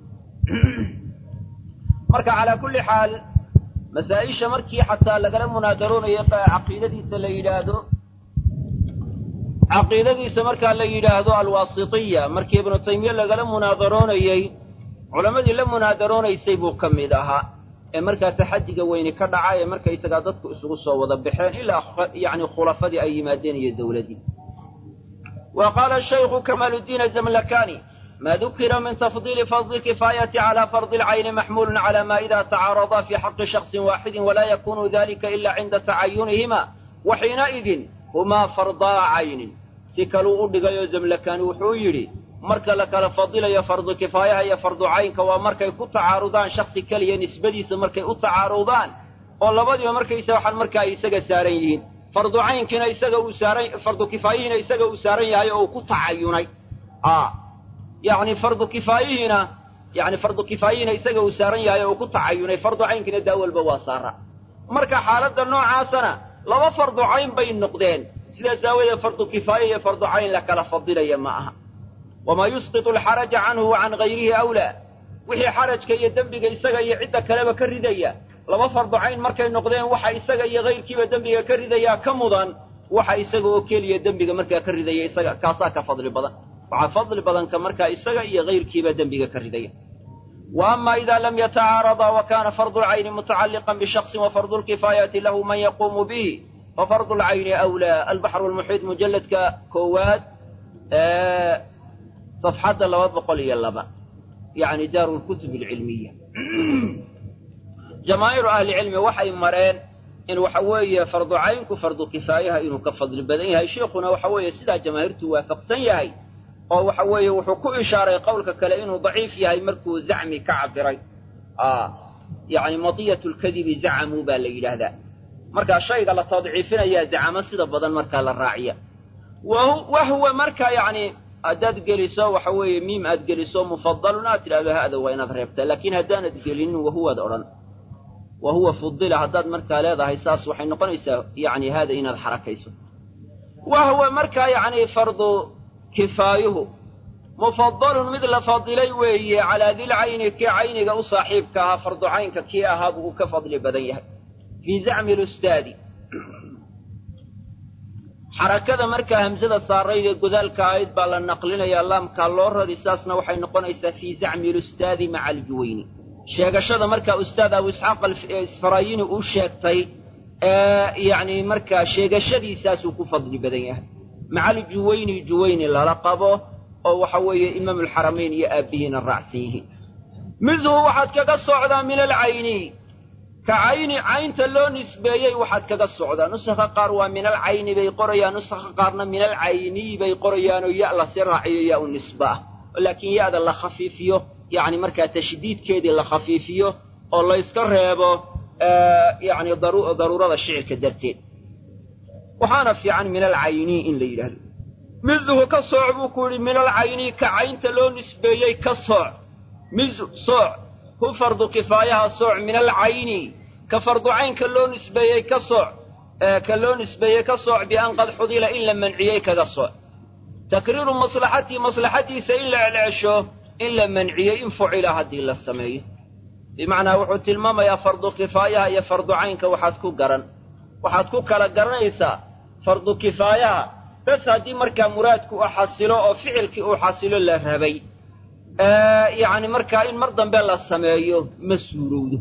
marka calaa kulli xaal masaa-isha markii xataa lagala munaadaroonayo caqiidadiisa la yidhaahdo caqiidadiisa markaa la yidhaahdo alwaasitiya markii ibnu taymiya lagala munaadaroonayey culammadii la munaadaroonaysay buu ka mid ahaa ee markaa taxadiga weyni ka dhaca ee markaysagaa dadku isugu soo wada baxeen ilaa yacni khulafadii ay yimaadeen iyo dowladdii وقال الشيخ كمال الدين الزملكاني ما ذكر من تفضيل فرض الكفاية على فرض العين محمول على ما إذا تعارضا في حق شخص واحد ولا يكون ذلك إلا عند تعينهما وحينئذ هما فرضا عين سكلوا أردقى يا زملكاني وحويري مركا لك الفضيلة يا فرض كفاية يا فرض عين كوا مركا يكون تعارضان شخص كلي نسبة مركا يكون تعارضان والله بدي مركا يسوحا مركا يسقى سارين fardu caynkina isaga uu saaran fardu kifaayihina isaga uu saaran yahay oo ku tacayunay ah yaani fardu kifaayihina يعني فرض كفايين يسقى وسارن يا وكنت عيوني فرض عين كنا داول بواسارة مركا حالة النوع عاسنا لو فرض عين بين نقدين سلا زاوية فرض كفاية فرض عين لك لا فضيلة معها وما يسقط الحرج عنه وعن غيره أولى وحي حرج كي يدنبق يسقى يعد كلام كردية لو فرض عين مركا نقدين وحي يسقى غير كيف يدنبق كردية كمضان وحي يسقى وكيل يدنبق مركا كردية يسقى كاساك فضل بدن وعن فضل بدن كمركا يسقى غير كيف يدنبق كردية وأما إذا لم يتعارضا وكان فرض العين متعلقا بشخص وفرض الكفاية له من يقوم به ففرض العين أولى. البحر المحيط مجلد ككواد آه صفحة اللواب قولي اللبا يعني دار الكتب العلمية جماهير أهل العلم وحي مرين إن وحوية فرض عين كفرض كفاية إنه كفضل بدنها شيخنا وحوية سيدا جماهير توافق سنيهي oo waxa weeye wuxuu ku ishaaray qowlka kale inuu daciif yahay markuu zacmi ka cabiray ah yaani madiyatul kadhibi zacamu baa la yiraahdaa marka shayga la tadciifinaya zacama sida badan marka la raaciya wa huwa marka yaani adad geliso waxa weeye miim ad geliso mufaddaluna tirada hada waa inaad reebta laakiin hadaan ad gelin wa huwa oran wa huwa fuddila hadad marka leedahay saas waxay noqonaysaa yaani hada inaad xarakayso wa huwa marka yaani fardu كفايه مفضل مثل فضلي وهي على ذي العين كعينك وصاحبك فرض عينك كي أهابه كفضل بدنها في زعم الأستاذ حركة مركة همزة صاري قذال كايد بالا نقلنا يا الله مكالور رساسنا وحي نقنيس في زعم الأستاذ مع الجويني شاقشة مركة أستاذ أو إسحاق الإسفرايين وشاكتي آه يعني مركة شاقشة دي ساسو كفضل بدنها مع الجويني جويني للقبه أو حوي إمام الحرمين يا أبيين الرعسيه مزه واحد كذا الصعدة من العين كعين عين تلون نسبيي واحد كذا الصعدة نسخ قاروا من العين بيقريا نسخ قارنا من العين بيقريا يا لسرعي يا النسبة ولكن يا هذا الله خفيفيه يعني مركا تشديد كده الله خفيفيه الله يسكرهبه آه يعني ضرورة ضرورة الشعر كدرتين وحانا في عن من العيني إن ليله مزه كصع بكل من العيني كعين تلون نسبيي كصع مزه صع هو فرض كفاية صع من العيني كفرض عين كلون نسبيي كصع آه كلون نسبيي كصع بأن قد حضل إلا منعيي كصع تكرير مصلحتي مصلحتي سإلا العشو إلا منعيي إن فعل هدي إلا السماء بمعنى وحوت الماما يا فرض كفاية يا فرض عينك وحدكو قرن وحدكو كلا قرنيسا فرض كفاية بس هذه مركا مرادك أحصله أو فعلك أحصله للربي آه يعني مركا إن مرضا بلا السمايو مسوروده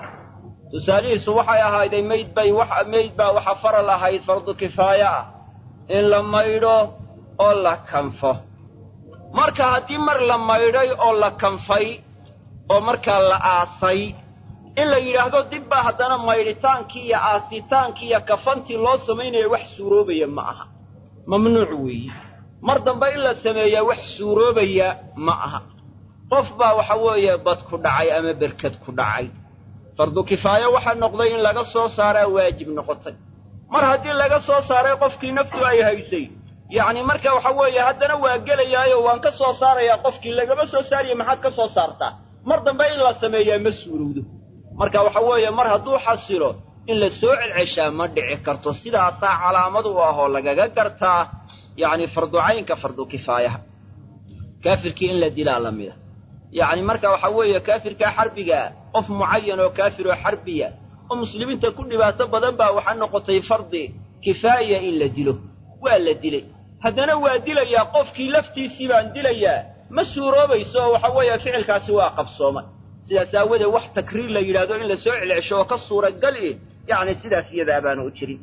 تساليه سوحا يا هايدي ميد باي وحا ميد با وحفر الله هاي فرض كفاية إن لما يرو الله كنفه مركا هذه مر لما يرو الله كنفي أو مركا لآسي إلا يراهدو دبا هدانا مايرتانكي يا آسيتانكي يا كفانتي لو سميني وح سوروبيا معها ممنوع وي مردن با إلا سميا وح سوروبيا معها قفبا وحويا بدكو دعاي أما بركدكو دعاي فرضو كفاية وحا نقضي إن لغا سو سارا واجب نقطي مر هدي لغا سو سارا قفكي نفتو أي هايسي يعني مركا وحويا هدانا واقليا وانكا سو سارا يا قفكي لغا سو ساريا محاد كسو سارتا مردن با إلا سميا مسورودو marka waxa weeye mar haduu xasilo in la soo cilcisha ma dhici karto sidaas calaamadu waa oo lagaga gartaa yaani fardu aynka fardu kifaayah kaafirki in la dilaa lamida yaani marka waxa weeye kaafirka xarbiga qof muayyan oo kaafir oo xarbiya oo muslimiinta ku dhibaato badan baa waxa noqotay fardi kifaaya in la dilo waa la dilay hadana waa dilaya qofkii laftiisii baan dilaya ma suuroobayso waxa weeye ficilkaasi waa qabsoomay sidaas awada wax takriir la yiraahdo in la soo cilcisho ka suura gal ee yaani sidaas iyada baan u jirin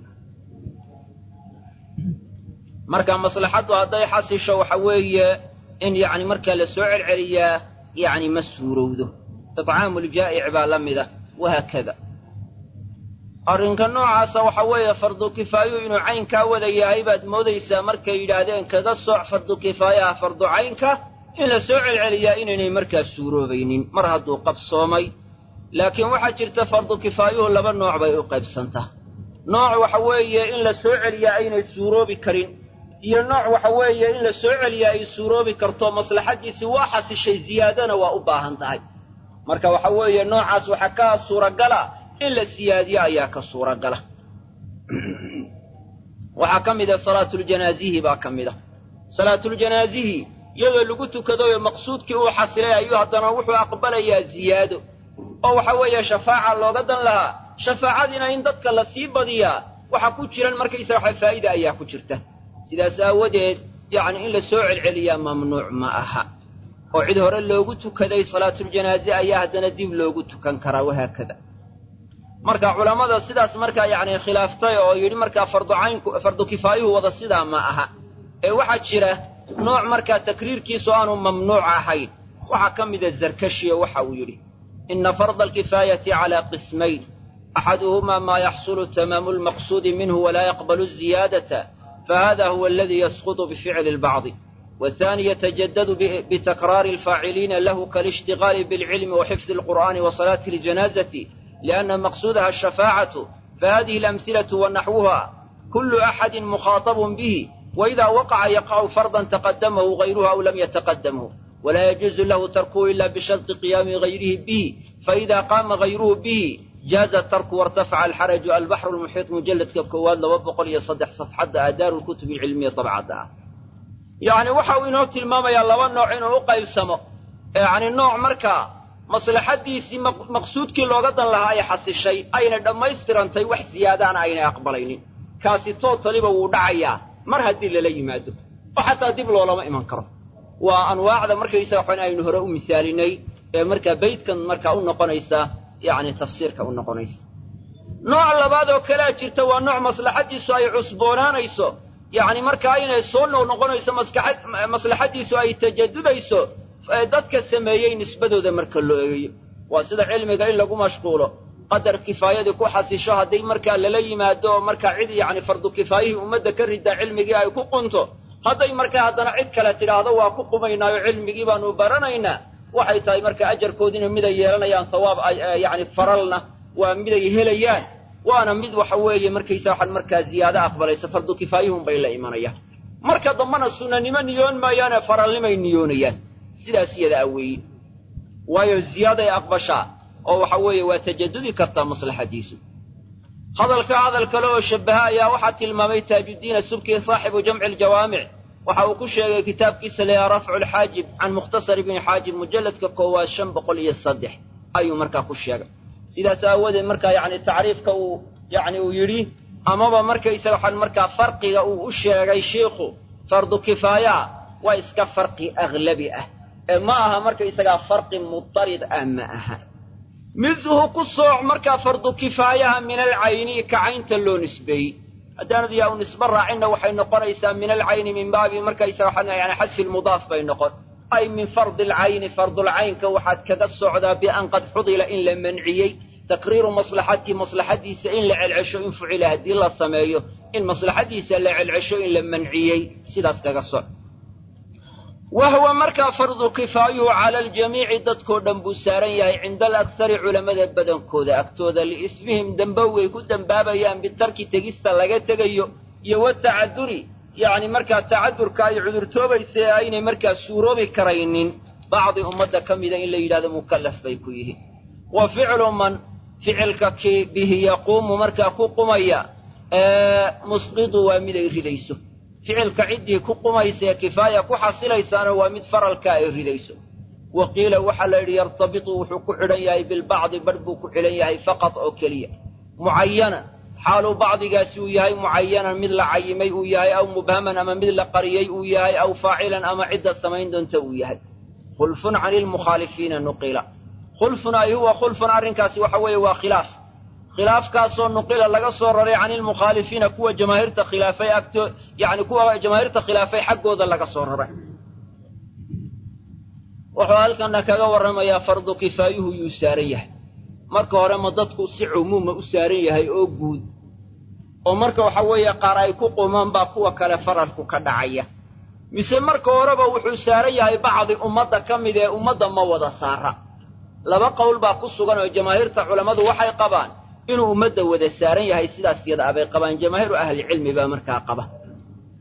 marka maslaxadu haday xasisho waxa weeye in yaani marka la soo cilciliya yaani masuurowdo tacaamul jaa'i' ba lamida وهكذا arinka noocaas waxa weeye fardu kifaayo inuu caynka wada yahay baad moodaysa markay yiraahdeen kaga sooc fardu kifaaya fardu caynka in la soo celceliyaa inay markaa suuroobaynin mar hadduu qabsoomay laakiin waxa jirta fardu kifaayo laba nooc bay u qaybsantaa nooc waxa weeye in la soo celiyaa inay suuroobi karin iyo nooc waxa weeye in la soo celiya ay suuroobi karto maslaxadiisi waa xasishay ziyaadana waa u baahan tahay marka waxa weeye noocaas waxa ka suuragala in la siyaadiyo ayaa ka suuragala waxa kamida salaatul janaazihi baa kamida salaatul janaazihi iyadoo lagu tukado maqsuudkii uu xasilay ayuu haddana wuxuu aqbalayaa ziyaado oo waxa weeye shafaaca looga dan lahaa shafaacadina in dadka la sii badiyaa waxa ku jiran markaysa waxa faa'iido ayaa ku jirta sidaas aawadeed yacni in la soo celceliyaa mamnuuc ma aha oo cid hore loogu tukaday salaatul janaaze ayaa haddana dib loogu tukan karaa wahaakada marka culamada sidaas markaa yacni khilaaftay oo yidhi markaa fardu caynku fardu kifaayuhu wada sidaa ma aha ee waxaa jira nooc markaa takriirkiisu aanu mamnuuc ahayn waxaa ka mida zarkashiyo waxa uu yidhi ina farda alkifaayati calaa qismayn axaduhumaa maa yaxsulu tamaamu lmaqsuudi minhu walaa yaqbalu ziyaadata fahada huwa aladi yasqutu bificli اlbacdi والثاني يتجدد بتكرار الفاعلين له كالاشتغال بالعلم وحفظ القرآن وصلاة الجنازة لأن مقصودها الشفاعة فهذه الأمثلة ونحوها كل أحد مخاطب به وإذا وقع يقع فرضا تقدمه غيره أو لم يتقدمه ولا يجوز له تركه إلا بشرط قيام غيره به فإذا قام غيره به جاز الترك وارتفع الحرج. البحر المحيط مجلد كبكواد لوبق لي صدح صفحة أدار الكتب العلمية طبعا يعني وحاو إنه تلماما يلا نوع إنه قيب سمو يعني النوع مركا مصلحتي مقصود كي لوغدان لها أي حس الشيء أين دمايستران تي وح زيادان أين أقبلين كاسي توتالي بودعيا مر هدي للي مادو وحتى ديب لولا ما إيمان كرم وأنواع ذا مركا يساوحون أي نهرأ مثاليني مركا بيت كان مركا أون قنيسة يعني تفسير كأون قنيسة نوع اللي بعده كلا جرتوا نوع مصلحتي سواي عصبونان يسو يعني marka inay soo noqonayso maskaxad maslaxadiisu ay tajadudayso dadka sameeyay nisbadooda marka loo eeyo waa sida cilmiga in lagu mashquulo qadar kifaayada ku xasisho haday marka la yimaado marka cid yani fardu kifaayihi umada ka rida cilmigi ay ku qunto haday marka hadana cid kale tiraahdo waa ku qumaynaayo cilmigi baanu baranaynaa waxay tahay marka ajarkoodina mid ay yeelanayaan sawaab yani faralna waa mid ay helayaan وانا مid waxa weeye markaysa waxan marka ziyaada aqbalaysa fardu kifaayuhum bay la imanayaan marka damana sunanimo niyoon maayana faralnimay niyoonayaan sidaas iyada awey waayo ziyaada ay aqbasha oo waxa weeye waa tajadudi karta maslaxadiisu hadalka hadalka loo shabaha ayaa waxa tilmaamay taajudiin subki saaxibu jamc aljawaami' waxa uu ku sheegay kitaabkiisa la raf'u alhaajib an mukhtasar ibn haajib mujalladka koowaad shan boqol iyo saddex ayuu marka ku sheegay sidaas aawadeed marka yani taariifka uu yani uu yiri amaba markaysa waxan marka farqiga uu u sheegay sheekhu fardu kifaaya waa iska farqi aglabi ah ee ma aha markaysa farqi mutarid ama aha misuhu ku sooc marka fardu kifaaya min al-ayni ka aynta loo nisbay hadana yaa nisba raacina waxay noqonaysaa min al-ayni min baabi markaysa waxan yani hadf al-mudaaf bay noqon أي من فرض العين فرض العين كوحد كذا الصعدة بأن قد حضل إن لم منعيي تقرير مصلحتي مصلحتي سئن لعلعشو إن فعلها دي الله السمايو إن مصلحتي سئن لعلعشو إن لم منعيي سيداس كذا وهو مركا فرض كفايه على الجميع ددكو دنبو ساريا عند الأكثر علماء بدن كودا أكتودا لإسمهم دنبوي كدن بابيان بالترك تجيستا لغا تغيو يو التعذري يعني مركا تعذر كاي عذر توبيسي اين مركا سوروبي كرينين بعض امده كميدا ان لا يراده مكلف بيكويه وفعل من فعلك كي به يقوم مركا كقميا آه مسقط ومد يريديسو فعلك عدي كقميسي كفايه كحصليسان ومد فرلك يريديسو وقيل وحل يرتبط وحكو خدياي بالبعض بربو كخلياي فقط او كليه معينه حال بعض قاسو ياي معينا مثل عيمي وياي أو مبهما أما مثل قريي وياي أو فاعلا أما عدة سمين دون توياي خلف عن المخالفين نقيل خلفنا هو خلف عن كاسي وحوي وخلاف خلاف كاسو نقيل لغا سورري عن المخالفين كوا جماهير خلافي أكتو يعني كوا جماهير خلافي حقو ذا لغا سورري وحوالك أنك ورم يا فرض كفايه يساريه marka hore ma dadku si cumuum u saaran yahay oo guud oo marka waxa weeye qaar ay ku qomaan ba kuwa kale faralku ka dhacaya mise marka horeba wuxuu saaran yahay bacdi ummadda kamid ee ummadda ma wada saara laba qowl ba ku sugan oo jamaahirta culimadu waxay qabaan inuu ummadda wada saaran yahay sidaas iyada abay qabaan jamaahiru ahli cilmi ba marka qaba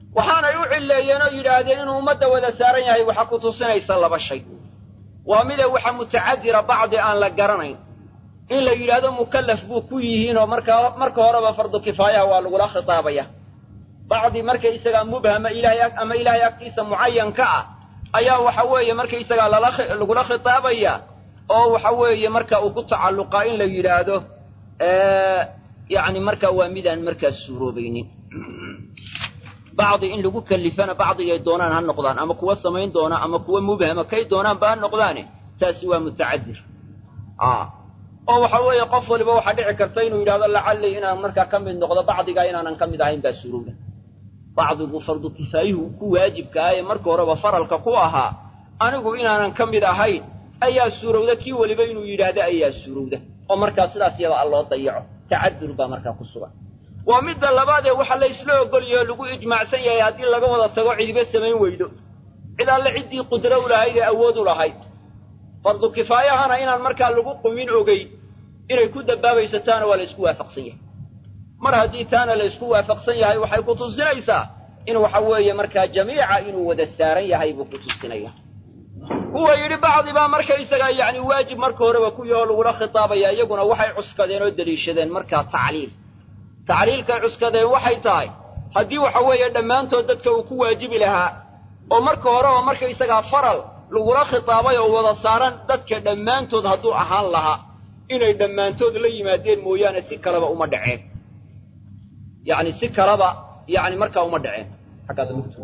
waxaana u cileeyeen oo yidhaahdeen inuu ummadda wada saaran yahay waxa ku tusinaysa laba shay waa mida waxa mutacadira bacdi aan la garanayn in la yidhaahdo mukallaf buu ku yihiin oo markaa marka horeba fardu kifaaya waa lagula khitaabaya bacdi marka isaga mubhama ilaahay ama ilaahay agtiisa muayyanka ah ayaa waxa weeye marka isaga lagula khitaabaya oo waxa weeye marka uu ku tacalluqa in la yidhaahdo ee yani marka waa midaan markaa suuroobaynin bacdi in lagu kalifana bacdigay doonaan ha noqdaan ama kuwa samayn doona ama kuwa mubhama kay doonaan baa noqdaane taasi waa mutacadir ah oo waxa weeye qof waliba waxa dhici karta inuu yiraahdo lacalli inaan markaa ka mid noqdo bacdiga inaanan ka mid ahayn baa suurowda bacdigu fardu kifaayuhu ku waajibka ah ee marka horeba faralka ku ahaa anigu inaanan ka mid ahayn ayaa suurowda kii waliba inuu yidhaahdo ayaa suurowda oo markaa sidaas iyada alloo dayaco tacadur baa markaa ku sugan waa midda labaad ee waxa la isla ogolyahay lagu ijmaacsan yahay haddii laga wada tago cidiba samayn weydo cid alle ciddii qudro u lahayd ee awood u lahayd fardu kifaayahana inaan markaa lagu qumin ogey inay ku dabaabaysataana waa la isku waafaqsan yahay mar haddii taana la isku waafaqsan yahay waxay ku tusinaysaa in waxa weeye markaa jamiica inuu wada saaran yahay buu ku tusinaya kuwa yidhi bacdi baa marka isaga yacni waajib marka horeba ku yaho lagula khitaabaya iyaguna waxay cuskadeen oo daliishadeen markaa tacliil tacliilkay cuskadeen waxay tahay haddii waxa weeye dhammaantood dadka uu ku waajibi lahaa oo marka horeba marka isagaa faral lagula khitaabay oo wada saaran dadka dhammaantood hadduu ahaan lahaa inay dhammaantood la yimaadeen mooyaane si kaleba uma dhaceen yacni si kaleba yacni markaa uma dhaceen xaggaas mugto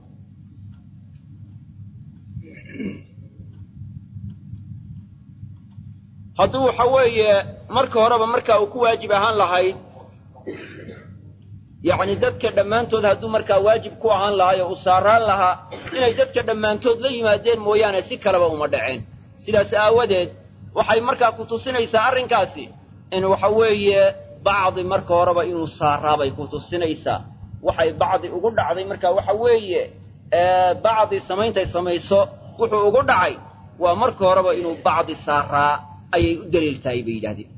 hadduu waxa weeye marka horeba markaa uu ku waajib ahaan lahayd yacni dadka dhammaantood hadduu markaa waajib ku ahaan lahaay oo u saaraan lahaa inay dadka dhammaantood la yimaadeen mooyaane si kaleba uma dhaceen sidaas aawadeed waxay markaa ku tusinaysaa arrinkaasi in waxa weeye bacdi marka horeba inuu saaraabay ku tusinaysaa waxay bacdi ugu dhacday marka waxa weeye bacdi samayntaay samayso wuxuu ugu dhacay waa marka horeba inuu bacdi saaraa ayay u daliil tahay bay yidhahdeen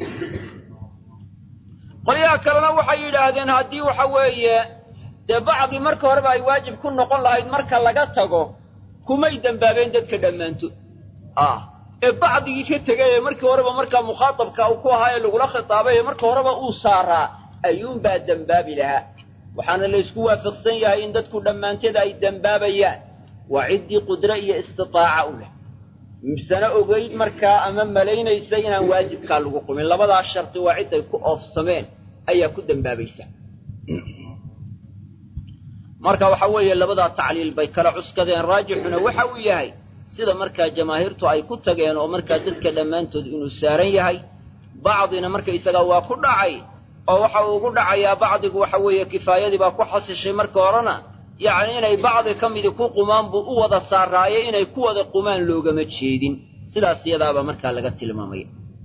qolyaha kalena waxay yidhaahdeen haddii waxa weeye dee bacdi marka horeba ay waajib ku noqon lahayd marka laga tago kumay dembaabeen dadka dhammaantood ah ee bacdigii ka tegay ee markii horeba markaa mukhaatabka uu ku ahaa ee lagula khitaabay ee marka horeba uu saaraa ayuunbaa dembaabi lahaa waxaana la isku waafaqsan yahay in dadku dhammaanteed ay dembaabayaan waa ciddii qudro iyo istitaaca u leh misana ogeyd markaa ama malaynaysa inaan waajibkaa lagu qumin labadaas sharti waa cid ay ku oofsameen ayaa ku dembaabaysa marka waxa weeye labadaa tacliil bay kala cuskadeen raajixuna waxa uu yahay sida markaa jamaahiirtu ay ku tageen oo markaa dadka dhammaantood inuu saaran yahay bacdina marka isaga waa ku dhacay oo waxa uu ugu dhacayaa bacdigu waxa weeye kifaayadii baa ku xasishay marka horena yacni inay bacdi ka midi ku qumaan buu u wada saaraaye inay ku wada qumaan loogama jeedin sidaas iyadaaba markaa laga tilmaamaya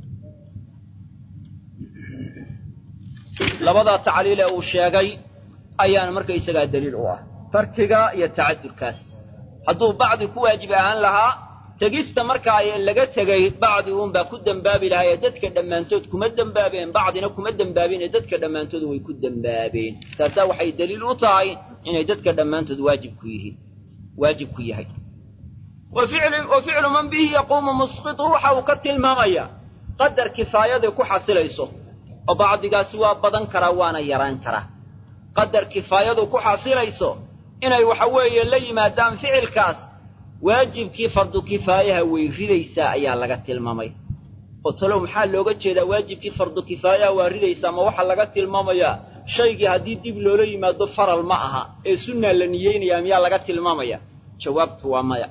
labadaa tacliil ee uu sheegay ayaana marka isagaa daliil u ah tarkiga iyo tacadurkaas hadduu bacdi ku waajib ahaan lahaa tegista markaa ay laga tegay bacdi uunbaa ku dembaabi lahaa ee dadka dhammaantood kuma dembaabeen bacdina kuma dembaabeen ee dadka dhammaantood way ku dembaabeen taasaa waxay daliil u tahay inay dadka dhammaantood waajib ku yihiin waajib ku yahay wa ficlu wa ficlu man bihi yaquumu musqitu waxa uu ka tilmaamayaa qadar kifaayada ku xasilayso oo bacdigaasi waa badan karaa waana yaraan karaa qadar kifaayadu ku xasilayso inay waxa weeye la yimaadaan ficilkaas waajibkii fardu kifaayaha way ridaysaa ayaa laga tilmaamay oo talow maxaa looga jeedaa waajibkii fardu kifaayaha waa ridaysaa ma waxaa laga tilmaamayaa shaygii haddii dib loola yimaado faral ma aha ee sunnaa la niyeynayaa miyaa laga tilmaamaya jawaabtu waa maya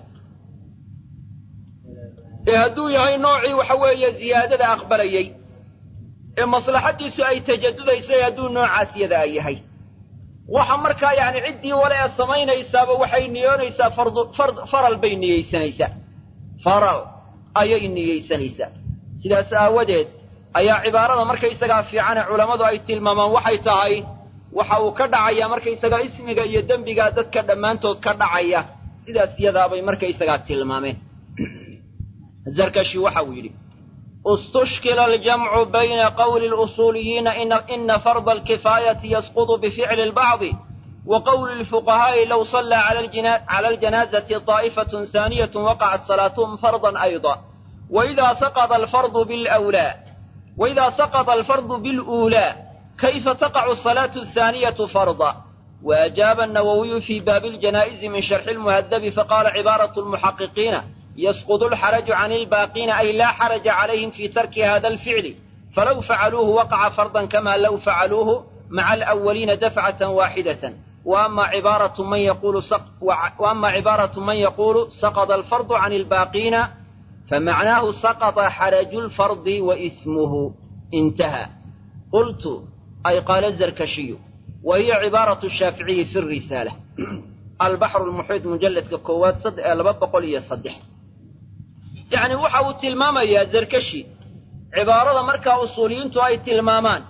ee hadduu yahay noocii waxa weeye ziyaadada aqbalayey ee maslaxadiisu ay tajadudaysay hadduu noocaas yada ay yahay waxa markaa yacni ciddii wale ee samaynaysaaba waxay niyoonaysaa fardu fard faral bay niyeysanaysaa faral ayay niyeysanaysaa sidaas aawadeed ayaa cibaarada markaysagaa fiicane culammadu ay tilmaamaan waxay tahay waxa uu ka dhacayaa markaysagaa ismiga iyo dembigaa dadka dhammaantood ka dhacaya sidaas yadaabay markaysagaa tilmaameen zarkashi waxa uu yidhi استشكل الجمع بين قول الأصوليين إن, إن فرض الكفاية يسقط بفعل البعض وقول الفقهاء لو صلى على الجنازة طائفة ثانية وقعت صلاتهم فرضا أيضا. وإذا سقط الفرض بالأولى وإذا سقط الفرض بالأولى كيف تقع الصلاة الثانية فرضا؟ وأجاب النووي في باب الجنائز من شرح المهذب فقال عبارة المحققين يسقط الحرج عن الباقين أي لا حرج عليهم في ترك هذا الفعل، فلو فعلوه وقع فرضا كما لو فعلوه مع الأولين دفعة واحدة. وأما عبارة من يقول سق وأما عبارة من يقول سقط الفرض عن الباقين فمعناه سقط حرج الفرض وإثمه. انتهى. قلت أي قال الزركشي وهي عبارة الشافعي في الرسالة. البحر المحيط مجلد ككوات صدق لبقى لي صدح. يعني وحاو تلماما يا زركشي عبارة مركا أصوليين تواي تلمامان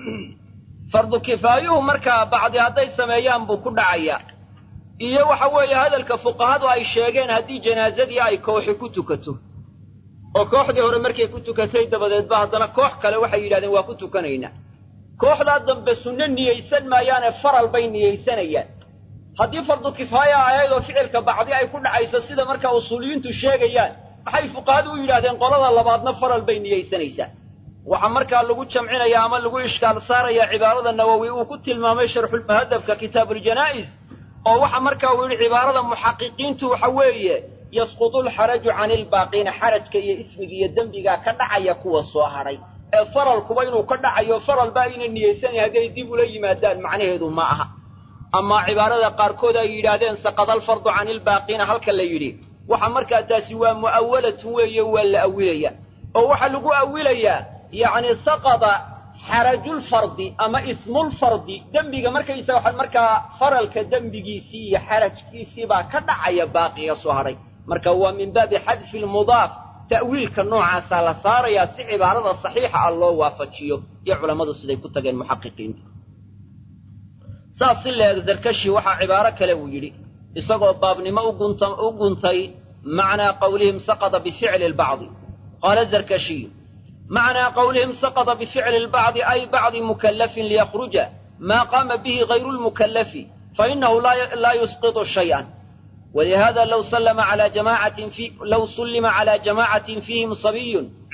فرض كفايه مركا بعض هذي سميان بكل عيا إيه وحوي هذا الكفقهاء أي شيئين هذه جنازة أي كوح كتكته وكوح دي هو مركا كتكتي دبدت بعضنا كوح كلا وحي لذين وكتكنينا كوح ذا دم بسنن يسن ما يعني فرل بين يسنيان هذه فرض كفاية أيضا فعل كبعض أي كل عيسى سيدا مركا أصوليين تشيئين maxay fuqaadu u yiraahdeen qolada labaadna faral bay niyeysanaysaa waxa markaa lagu jamcinaya ama lagu ishkaal saaraya cibaarada Nawawi uu ku tilmaamay sharxul muhaddabka kitaabul janaiz oo waxa markaa uu yiri cibaarada muhaqqiqiintu waxa weeye yasqutul haraju anil baqina harajka iyo ismiga iyo dambiga ka dhacaya kuwa soo haray ee faral kuwa inuu ka dhacayo faral baa inay niyeysanay haday dib u la yimaadaan macnaheedu ma aha ama cibaarada qaarkood ay yiraahdeen saqadal fardu anil baqina halka la yiri waxa markaa taasi waa muawwalatun weeye waa la awilaya oo waxa lagu awilaya yaani saqada harajul fardi ama ismul fardi dambiga markaysa waxa markaa faralka dambigiisi iyo harajkiisi baa ka dhacaya baaqiga soo haray marka waa min baabi hadfil mudaaf ta'wiilka noocaas la saaraya si cibaarada saxiixa Allah waafajiyo iyo culimadu siday ku tageen muhaqqiqiinta saasi la zarkashi waxa cibaaro kale uu yiri isagoo baabnimo u guntan u guntay macna qawlihim saqada bi fi'l al-ba'd qala az-zarkashi macna qawlihim saqada bi fi'l al-ba'd ay ba'd mukallaf li yakhruja ma qama bihi ghayru al-mukallaf fa innahu la la yusqitu shay'an ولهذا لو سلم على جماعة في لو سلم على جماعة فيهم صبي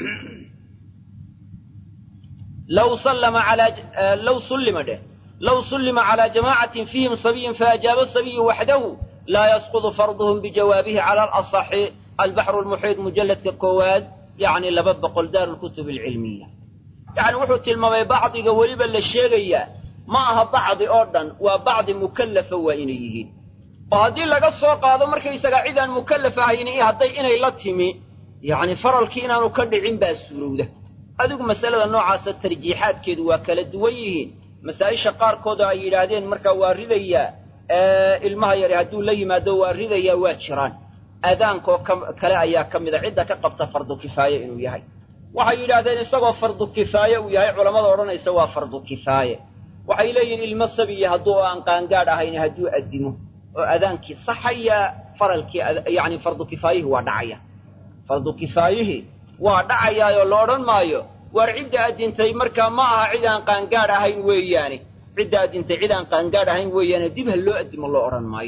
لو سلم على لو سلم ده لو سلم على جماعة فيهم صبي فأجاب الصبي وحده لا يسقط فرضهم بجوابه على الأصح. البحر المحيط مجلد ككواد يعني لبب قلدار الكتب العلمية يعني وحوت الموي بعض قوليبا للشيغية معها بعض أردن وبعض مكلفة وإنيه وهذه لقى السوق هذا مركي سقاعدا مكلفة إنيه هذي إني لطمي يعني فرل كينا نكدعين بأسولوده هذه مسألة النوع الترجيحات كده وكالدويه مسائل شقار كودا يرادين مركا وارديا ilmaha yar haduu la yimaado waa ridaya waa jiraan aadaanko kale ayaa kamid ah cid ka qabta fardu kifaaya inuu yahay waxay yiraahdeen isagoo fardu kifaaya uu yahay culimada oranaysa waa fardu kifaaya waxay leeyihiin ilma sabiya haduu aan qaan gaad ahayn haduu adimo oo aadaankii saxaya faralkii yaani fardu kifaayihi waa dhacaya fardu kifaayihi waa dhacaya oo la oran maayo war cid adintay marka ma aha cid aan qaan gaad ahayn weeyaani عدة أنت عدة قنقار هين ويانا دبها اللو أدم الله أران ماي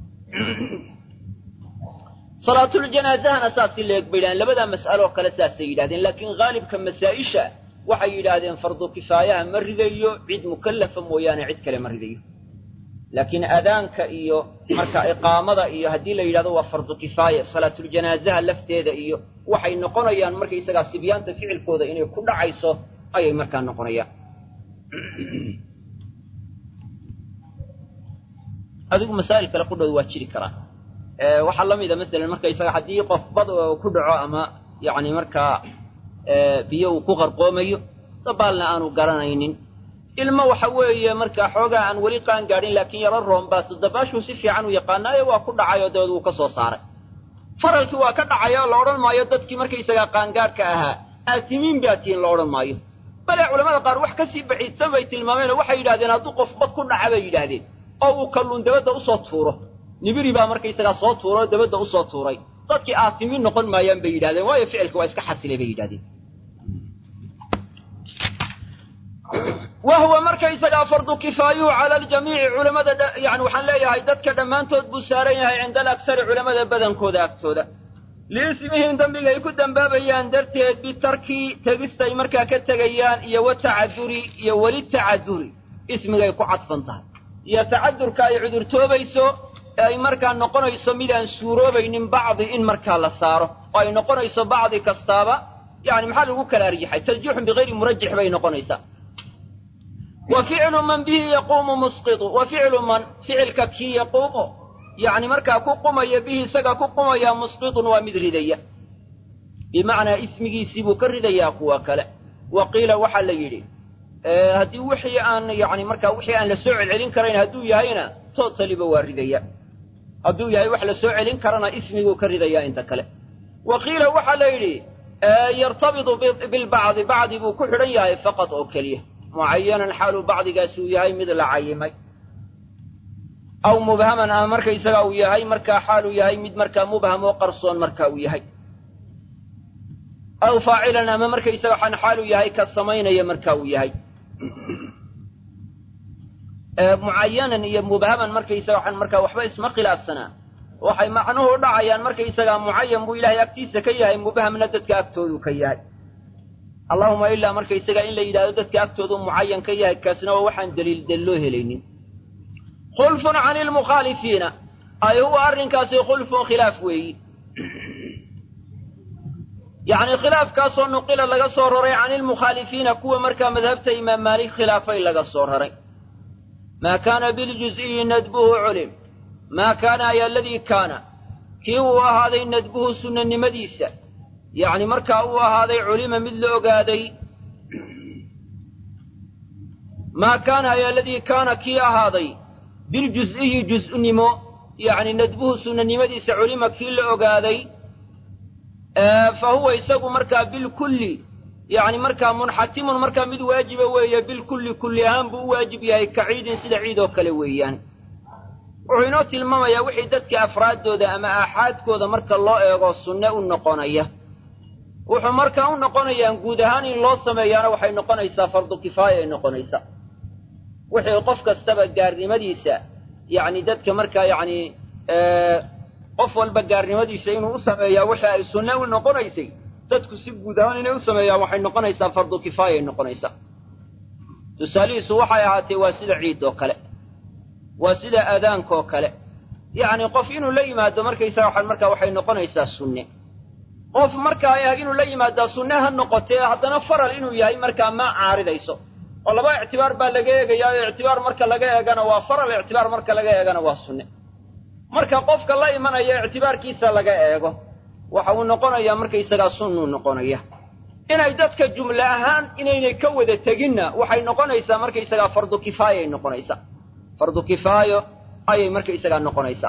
صلاة الجنازة أساس اللي يقبلان لبدا مسألة وقال أساس سيدادين لكن غالب كمسائشة وحي يدادين فرض كفاية مرذيو عد مكلفة ويانا عد كلا مرذيو لكن أذانك إيو مركا إقامة إيو هدي اللي يدادوا فرض كفاية صلاة الجنازة لفتة إيو وحي نقونا يان مركا يساقا سبيان تفعل كودا إنه كل عيسو أي مركا نقونا يان هذه مسائل كلا قدوة واتشري كرا أه وحلم إذا مثلا مركا يساق حدي قف بضو وكدعو أما يعني مركا أه بيو كغر قوميو طبالنا آنو قرانينين ilma waxa weeye marka xooga aan wali qaan gaarin laakiin yara roombaas dabaashu si fiican u yaqaanayo waa ku dhacayo dad uu ka soo saaray faralki waa ka dhacayo la oran maayo dadkii markay isaga qaan gaarka ahaa aasimiin baatiin la oran maayo bal culimada qaar wax ka sii baciidsan bay tilmaameen waxay yiraahdeen haduu qof bad ku dhaca bay yiraahdeen oo uu kalluun dabada u soo tuuro nibiri baa markay isaga soo tuuro dabada u soo tuuray dadkii aasimiin noqon maayaan bay yiraahdeen waayo ficilku waa iska xasilay bay yiraahdeen وهو مركا إساقا فرض كفاية على الجميع علماء يعني وحن لا يهيدتك دمان تود بسارين عند الأكثر علماء بدن كودا أكتودا لاسمهم دنبغا يكون دنبابيان درتيد بالتركي تغستي مركا كتغيان يا وتعذري يا ولي تعذري اسمغا يكون عطفنتها يا تعذر كاي عذر توبيسو اي مركا نقونيسو ميدان سوروبين بعض ان مركا لا سارو اي نقونيسو بعض كستابا يعني محل لو كلا ريحه ترجيح بغير مرجح بين نقونيسا وفعل من به يقوم مسقط وفعل من فعل كي يقوم يعني مركا كقوم يبيه سقا كقوم يا مسقط ومدرديا بمعنى اسمه سيبو كرديا قوا كلا وقيل وحل يري أه هدي وحي ان يعني مركا وحي ان لسوع علين كرين هدو يهينا توتالي بوارديا هدو يهي وح لسوع علين كرنا اسمه كرديا انت كلا وقيل وحل يري أه يرتبط بالبعض بعض بو كخريا فقط او كليه معينا حال بعض قاسو يهي مثل عيمي أو مبهما مركا يسقى يهي مركا حال يهي مد مركا مبهم وقرصون مركا يهي أو فاعلا أما مركا يسقى حن حال يهي كالسمين يا مركا يهي معينا يا مبهما مركا يسقى حن مركا وحبا اسم خلاف سنة وحي معنوه دعيان مركا يسقى معين بو إلهي أكتيس كيهي مبهم نددك أكتوذو كيهي اللهم إلا مركا يسقى إن ليدا نددك أكتوذو معين كيهي كاسنا وحن دليل دلوه لينين خلف عن المخالفين أي هو أرن كاسي خلف خلاف وي يعني خلاف كاسو نقل لغا سورري عن المخالفين كوا مركا مذهبت إمام مالك خلافي لغا سورري ما كان بالجزئي ندبه علم ما كان أي الذي كان كي هو هذا ندبه سنة مديسة يعني مركا هو هذا علم مثل أقادي ما كان أي الذي كان كي هذا بالجزئي جزء نمو يعني ندبه سنة نمديس علم كل أقادي آه فهو يساق مركا بالكل يعني مركا منحتم مركا مد واجب ويا بالكل كل أهم بو واجب يا كعيد سيد عيد وكلويان وعنوت الماما يا وحدتك أفراد دودا أما أحد كودا مركا الله يقول السنة والنقونية وحو مركا والنقونية نقودهان الله سميانا وحي نقونيسا فرض كفاية نقونيسا وحي قفك استبق قارني مديسة يعني دادك مركا يعني آه قفوا البقارني مديسة إنه أسميا وحي السنة والنقونيسي دادك سيبقوا دهان إنه أسميا وحي نقونيسا فرض كفاية نقونيسا تساليس وحي هاتي واسد عيد وكلا واسد أذانك وكلا يعني قف إنه لي مادة مركا يسا وحي مركا وحي نقونيسا السنة قف مركا يهجينه لي مادة سنة النقطة حتى نفر إنه يهي مركا ما عارض يسو والله با اعتبار با laga eegaya اعتبار marka laga eegana waa faral اعتبار marka laga eegana waa sunne marka qofka la imanaya اعتبارkiisa laga eego waxa uu noqonayaa marka isaga sunnu noqonaya inay dadka jumla ahaan inay ka wada tagina waxay noqonaysaa marka isaga fardu kifaaya noqonaysa fardu kifaaya ay marka isaga noqonaysa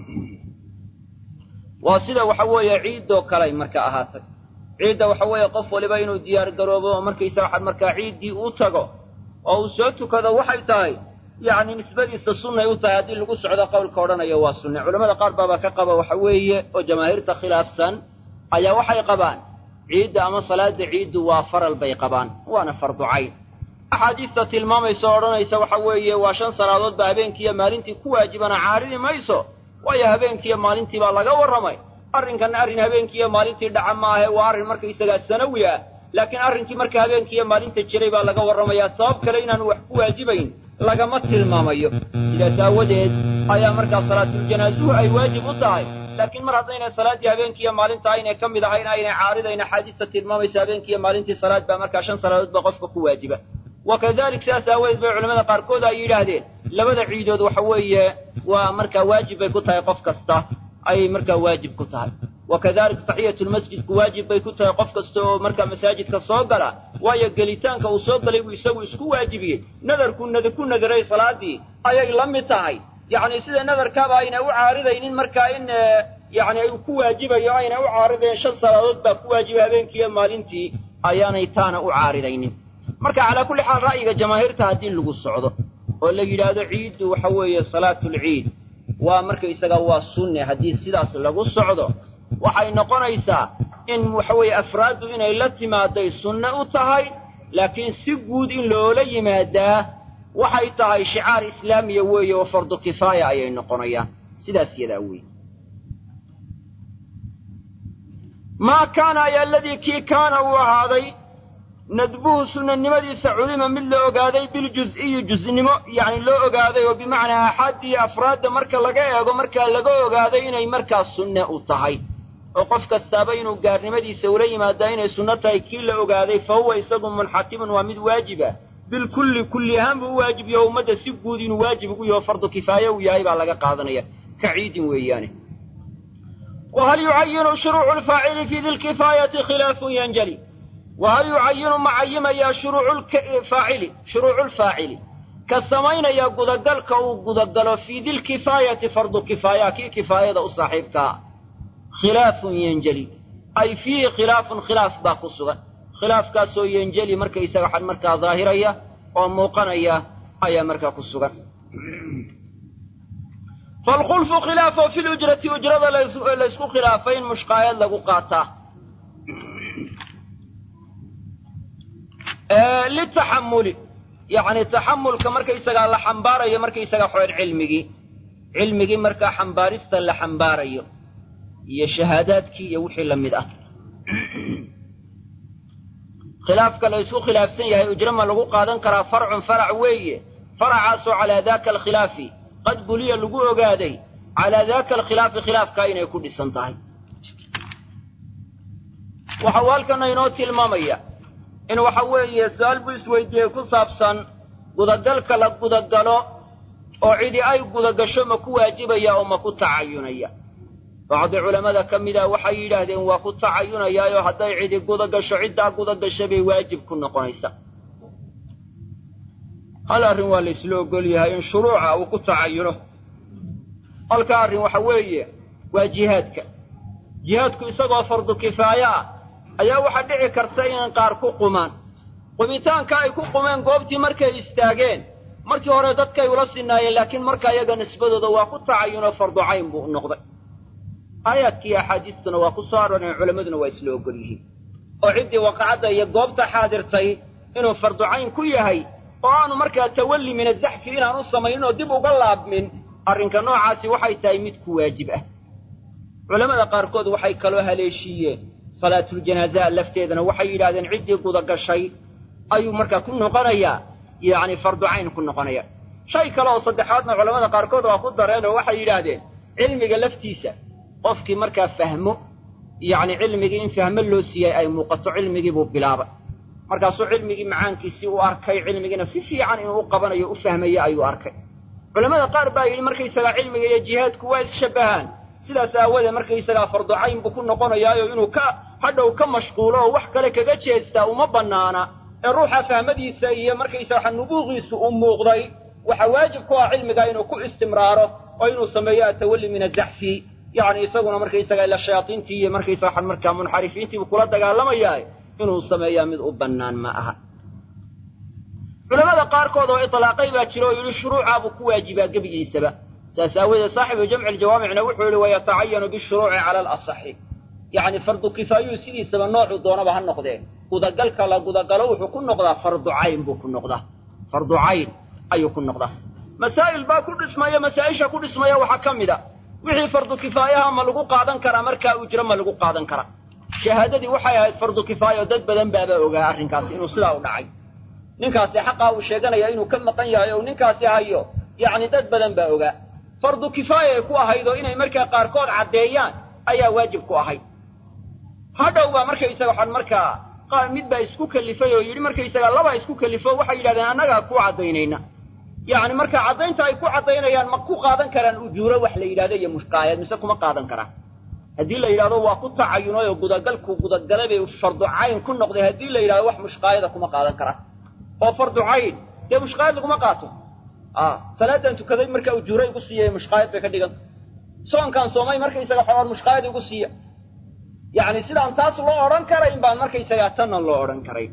waa sida waxa weeye ciido kale marka ahaatay ciida waxa weeye qof waliba inuu diyaar garoobo marka isaga marka ciidii uu tago oo soo tukada waxay tahay yani nisbadiisa sunnay u tahay hadii lagu socdo qowlka odhanaya waa sunne culimada qaar baa ka qaba waxa weeye oo jamaahiirta khilaafsan ayaa waxay qabaan ciida ama salaada ciidu waa faral bay qabaan waana fardu cayn axaadiista tilmaamaysa odhanaysa waxa weeye waa shan salaadood baa habeenkii iyo maalintii ku waajibana caaridi mayso waayo habeenkii iyo maalintii baa laga warramay arrinkan arrin habeenkii iyo maalintii dhaca maahe waa arrin marka isaga sanawi ah laakiin arrinkii marka habeenkii iyo maalinta jiray baa laga warramayaa sabab kale inaan wax ku waajibayn lagama tilmaamayo sidaas aawadeed ayaa markaa salaatul janaazuhu ay waajib u tahay laakiin mar haddayna salaadii habeenkii iyo maalinta aynay ka mid ahayn aynay caaridayna xadiista tilmaamaysa habeenkii iyo maalintii salaad baa markaa shan salaadood baa qofka ku waajiba wakadalik sidaas aawadeed bay culamada qaarkood ay yidhaahdeen labada ciidood waxa weeye waa markaa waajib bay ku tahay qof kasta ay markaa waajib ku tahay وكذلك تحية المسجد واجب بيكوتها قف كستو مركا مساجد كالصوغلا ويا قليتان كالصوغلا ويسوي اسكو واجبية نذر كن نذر كن نذري صلاة دي أي لم يتعي يعني سيدا نذر كابا إن أو عارضين مركا إن يعني كو واجبة يعني أو عارضين شد صلاة با كو واجبة بين كيا مالنتي أيان يتانا أو عارضين مركا على كل حال رأيك جماهير تهدين لغو الصعودة واللي يلاد عيد وحوية صلاة العيد ومركا يساقوا السنة حديث سيداس لغو الصعودة waxay noqonaysaa in waxa weeye afraadu inay la timaaday sunna u tahay laakiin si guud in loola yimaadaa waxay tahay shicaar islaamiya weeye oo fardu kifaaya ayay noqonayaan sidaas yadaa weeye maa kaana ay alladii kii kaana uu ahaaday nadbuhu sunnanimadiisa culima mid la ogaaday biljuz'iyi juznimo yacni loo ogaaday oo bimacnaa axaad iyo afraadda marka laga eego markaa laga ogaaday inay markaa sunne u tahay oo qof kastaaba inuu gaarnimadiisa ula yimaadaa inay sunno tahay kii la ogaaday fa huwa isagu munxatimun waa mid waajiba bilkulli kulli ahaan buu u waajib yaho ummadda si guud inuu waajib ugu yaho fardu kifaaye uu yahay baa laga qaadanaya ka ciidin weeyaane wahal yucayinu shuruucu lfaacili fii dilkifaayati khilaafun yanjali wahal yucayinu ma cayimayaa shuruuculfaacili shuruuculfaacili ka samaynaya gudagalka uu gudagalo fii dilkifaayati fardu kifaaya kii kifaayada u saaxiibkaa khilaafun yanjali ay fiihi khilaafun khilaaf baa ku sugan khilaafkaasoo yanjali markaysaga xad markaa daahiraya oo muuqanaya ayaa markaa ku sugan faalkhulfu khilaafo fi lujrati ujrada laysku khilaafay in mushqaayad lagu qaataa litaxamuli yacni taxamulka markaysagaa la xambaarayo markaysagaa xoer cilmigii cilmigii markaa xambaarista la xambaarayo iyo shahaadaadkii iyo wixii la mid ah khilaafka la isku khilaafsan yahay ujro ma lagu qaadan karaa farcun farac weeye faracaasoo calaa daaka alkhilaafi qad buliya lagu ogaaday calaa daaka alkhilaafi khilaafkaa inay ku dhisan tahay waxau halkana inoo tilmaamaya in waxa weeye su-aal buu isweydiiyey ku saabsan gudagalka la gudagalo oo cidi ay gudagasho ma ku waajibaya oo ma ku tacayunaya bacdi culammada ka mida waxay yidhaahdeen waa ku tacayunayaayoo hadday cidi gudagasho ciddaa gudagasho bay waajib ku noqonaysa hal arrin waa la isla ogol yahay in shuruuca uu ku tacayuno halka arrin waxa weeye waa jihaadka jihaadku isagoo fardu kifaaya ah ayaa waxaa dhici karta in qaar ku qumaan qumitaanka ay ku qumeen goobtii markay istaageen markii hore dadkay ula sinaayeen laakiin marka iyaga nisbadooda waa ku tacayuno fardu cayn buu noqday aayaadkii axaadiistuna waa ku soo aroreen culammaduna waa isla ogol yihiin oo ciddii waqacadda iyo goobta xaadirtay inuu fardu cayn ku yahay oo aanu markaa tawalli min azaxfi inaanu samaynin oo dib uga laabmin arrinka noocaasi waxay tahay mid ku waajib ah culammada qaarkood waxay kaloo haleeshiiyeen salaatuljanaaza lafteedana waxay yidhahdeen ciddii gudagashay ayuu markaa ku noqonayaa yacni fardu cayn ku noqonaya shay kale oo saddexaadna culammada qaarkood waa ku dareen oo waxay yidhaahdeen cilmiga laftiisa qofkii markaa fahmo yacni cilmigii in fahmo loo siiyey ay muuqato cilmigii buu bilaabay markaasuu cilmigii macaankiisii u arkay cilmigiina si fiican inuu u qabanayo u fahmayo ayuu arkay culammada qaar baa yidhi markaysagaa cilmiga iyo jihaadku waa isshabbahaan sidaas aawadeed markaysagaa fardu cayn buu ku noqonayaayo inuu ka hadhow ka mashquulo oo wax kale kaga jeestaa uma bannaana ee ruuxa fahmadiisa iyo markaysaga waxa nubuuqiisu u muuqday waxa waajib ku ah cilmiga inuu ku istimraaro oo inuu sameeyo atawalli min azaxfi yacni isaguna markaysaga ila shayaadiintii iyo markaysaga waxaan markaa munxarifiintiibuu kula dagaalamayaa inuu sameeyaa mid u bannaan ma aha culamada qaarkood oo itlaaqay baa jira oo yidhi shuruucaa buu ku waajibaa gebigiisaba saas aawadeed saaxibu jamci aljawaamicna wuxuu yihi wayatacayanu bishuruuci cala alasaxi yacni fardu kifaayuu sidiisaba noocuu doonaba ha noqdee gudagalka la gudagalo wuxuu ku noqdaa fardu cayn buu ku noqdaa fardu cayn ayuu ku noqdaa masaa'il baa ku dhismaya masaa-isha ku dhismaya waxaa ka mid a wixii fardu kifaayaha ma lagu qaadan karaa markaa ujro ma lagu qaadan karaa shahaadadii waxay ahayd fardu kifaaya oo dad badan baaba ogaa arrinkaasi inuu sidaa u dhacay ninkaasi xaqaa uu sheeganaya inuu ka maqan yahay oo ninkaasi hayo yacni dad badan baa ogaa fardu kifaaya ay ku ahayd oo inay markaa qaarkood caddeeyaan ayaa waajib ku ahayd hadhow baa markaysaga waxaan markaa qaar mid baa isku kalifay oo yidhi markaysaga laba isku kalifo waxay yidhahdeen annagaa ku caddaynayna yacni markaa caddaynta ay ku caddaynayaan ma ku qaadan karaan ujuuro wax la yidhahdo iyo mushqaayad mise kuma qaadan karaan haddii la yidhahdo waa ku tacayunoy oo gudagalku gudagalay bay fardu cayn ku noqday haddii la yidhahdo wax mushqaayada kuma qaadan karaan oo fardu cayn dee mushqaayad laguma qaato ah salaadan tukaday markaa ujuuro igu siiyay mushqaayad bay ka dhigan soonkaan soomay markaysaga xoor mushqaayad igu siiya yacni sidaan taas loo odhan karayn baan markaysagaa tanna loo odhan karayn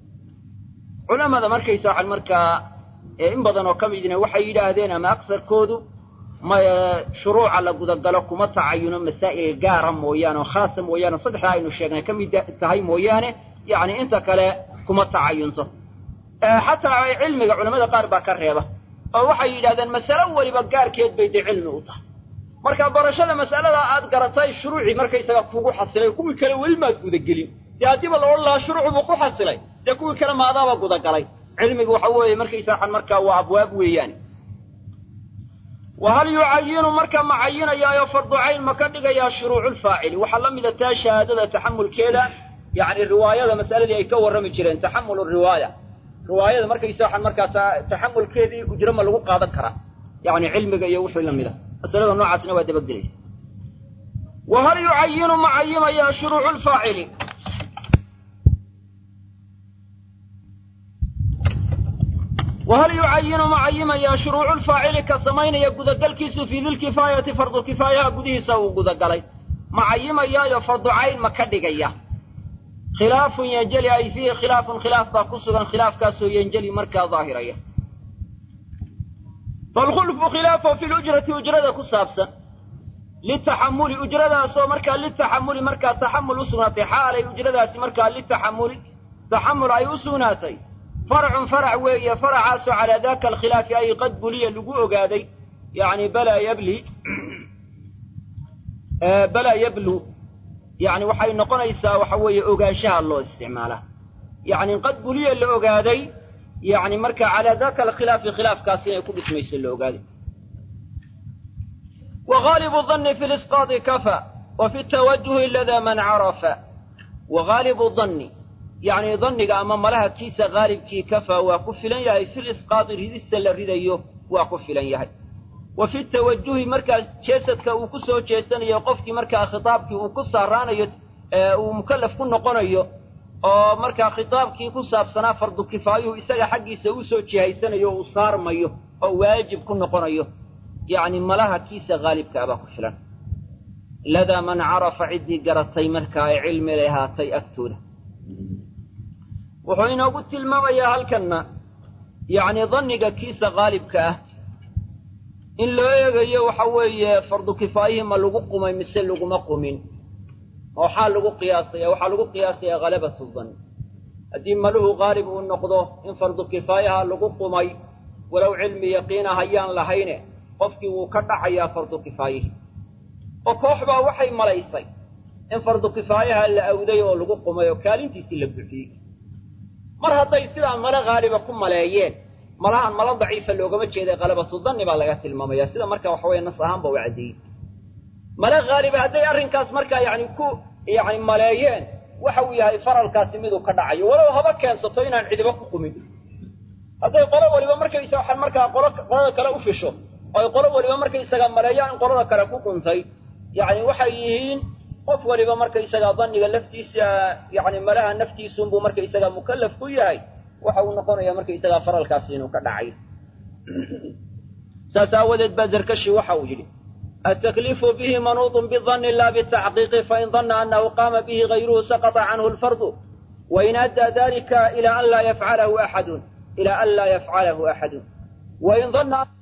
culamada markaysa waxaan markaa in badan oo ka midna waxay yidhaahdeen ama aksarkoodu ma shuruuca la gudagalo kuma tacayuno masaa'il gaara mooyaane oo khaasa mooyaane saddexdaa aynu sheegnay ka mid tahay mooyaane yacni inta kale kuma tacayunto xataa ay cilmiga culamada qaar baa ka reeba oo waxay yidhahdeen masalo weliba gaarkeed bay dee cilmi u tahay marka barashada mas'alada aad garatay shuruuci markaysaga kugu xasilay kuwii kale weli maad gudagelin dee haddiiba la odhan lahaa shuruucu buu ku xasilay dee kuwii kale maadaaba gudagalay cilmigu waxa weeye markaysaga markaa waa abwaab weeyaan وهل يعين مركا معين يا فرض عين ما كان يا شروع الفاعل وحلا من التا شهادة تحمل كذا يعني الرواية مسألة دي يكور رمي جيرين تحمل الرواية رواية مركا يساحن مركا تحمل كذي وجرم له قاعدة كرا يعني علم جاي وش ولا مذا مسألة نوع عسنا ودي بدري وهل يعين معين يا شروع الفاعل وهل يعين معين يا شروع الفاعل كسمين يقود الكيس في ذي الكفاية فرض الكفاية قده سو قود قلي معين يا فرض عين مكدقيا خلاف ينجلي أي فيه خلاف خلاف باقصا خلاف كاسو ينجلي مركا ظاهرية فالخلف خلافه في الأجرة أجرة كسابسا للتحمل أجرة سو مركا للتحمل مركا تحمل أسناتي حال أجرة مركا للتحمل تحمل أي أسناتي فرع فرع وهي فرع على ذاك الخلاف أي قد بلي اللقوء قادي يعني بلا يبلي آه بلا يبلو يعني وحي نقول إيسا وحوي أقاشها الله استعماله يعني قد بلي اللقوء قادي يعني مركع على ذاك الخلاف خلاف كاسين يكون اسمه اللقوء قادي وغالب الظن في الإسقاط كفى وفي التوجه إلا من عرف وغالب الظن يعني ظنك أمام لها كيس غالب كي كفى وقفلا يهي في الإسقاط ريدس الرديو وقفلا يهي وفي التوجه مركز جيستك وكسو جيستان يوقفك مركز خطابك وكسو رانا ومكلف كن قنيو مركز خطابك كسو بسنا فرض كفايه إساق حقي سوسو جيستان يو صار ميو أو واجب كن قنيو يعني ملاها كيس غالب كأبا قفلا لدى من عرف عدي قرطي مركز علم لها تي أكتوله وحين قلت الموية هالكنا يعني ظنك كيس غالب كاه إن لا يغي وحوي فرض كفايه ما لقوا ما يمثل لقوا مقومين أو حال لقوا قياسية أو حال لقوا قياسية غلبة الظن الدين ملوه غالب والنقضه إن فرض كفاية لقوا ما ولو علم يقين هيان لهينه قفك وكدع يا فرض كفايه وكوحبا وحي ملايسي إن فرض كفاية اللي أودي ولقوا ما يكالين تسلب فيك mar hadday sidaa mala qaaliba ku maleeyeen malahan mala daciifa loogama jeeday qalabatu dhanni baa laga tilmaamaya sida marka wax weeye nas ahaan baa wacdii mala qaaliba hadday arrinkaas marka yaani ku yaani maleeyeen waxa uu yahay faralkaasi mid uu ka dhacayo walaw haba keensato inaan cidiba ku qumin hadday qolo waliba markay soo xal marka qolo qolada kale u fisho ay qolo waliba markay isaga maleeyaan qolada kale ku quntay yaani waxay yihiin qof waliba markay isaga dhanniga laftiisa yaani malaha naftiisu buu markay isaga mukallaf ku yahay waxa uu noqonayaa markay isaga faralkaasi inuu ka dhacay saasaawad bazarkashi waxa uu yiri التكليف به منوط بالظن لا بالتحقيق فإن ظن أنه قام به غيره سقط عنه الفرض وإن أدى ذلك إلى أن لا يفعله أحد إلى أن لا يفعله أحد وإن ظن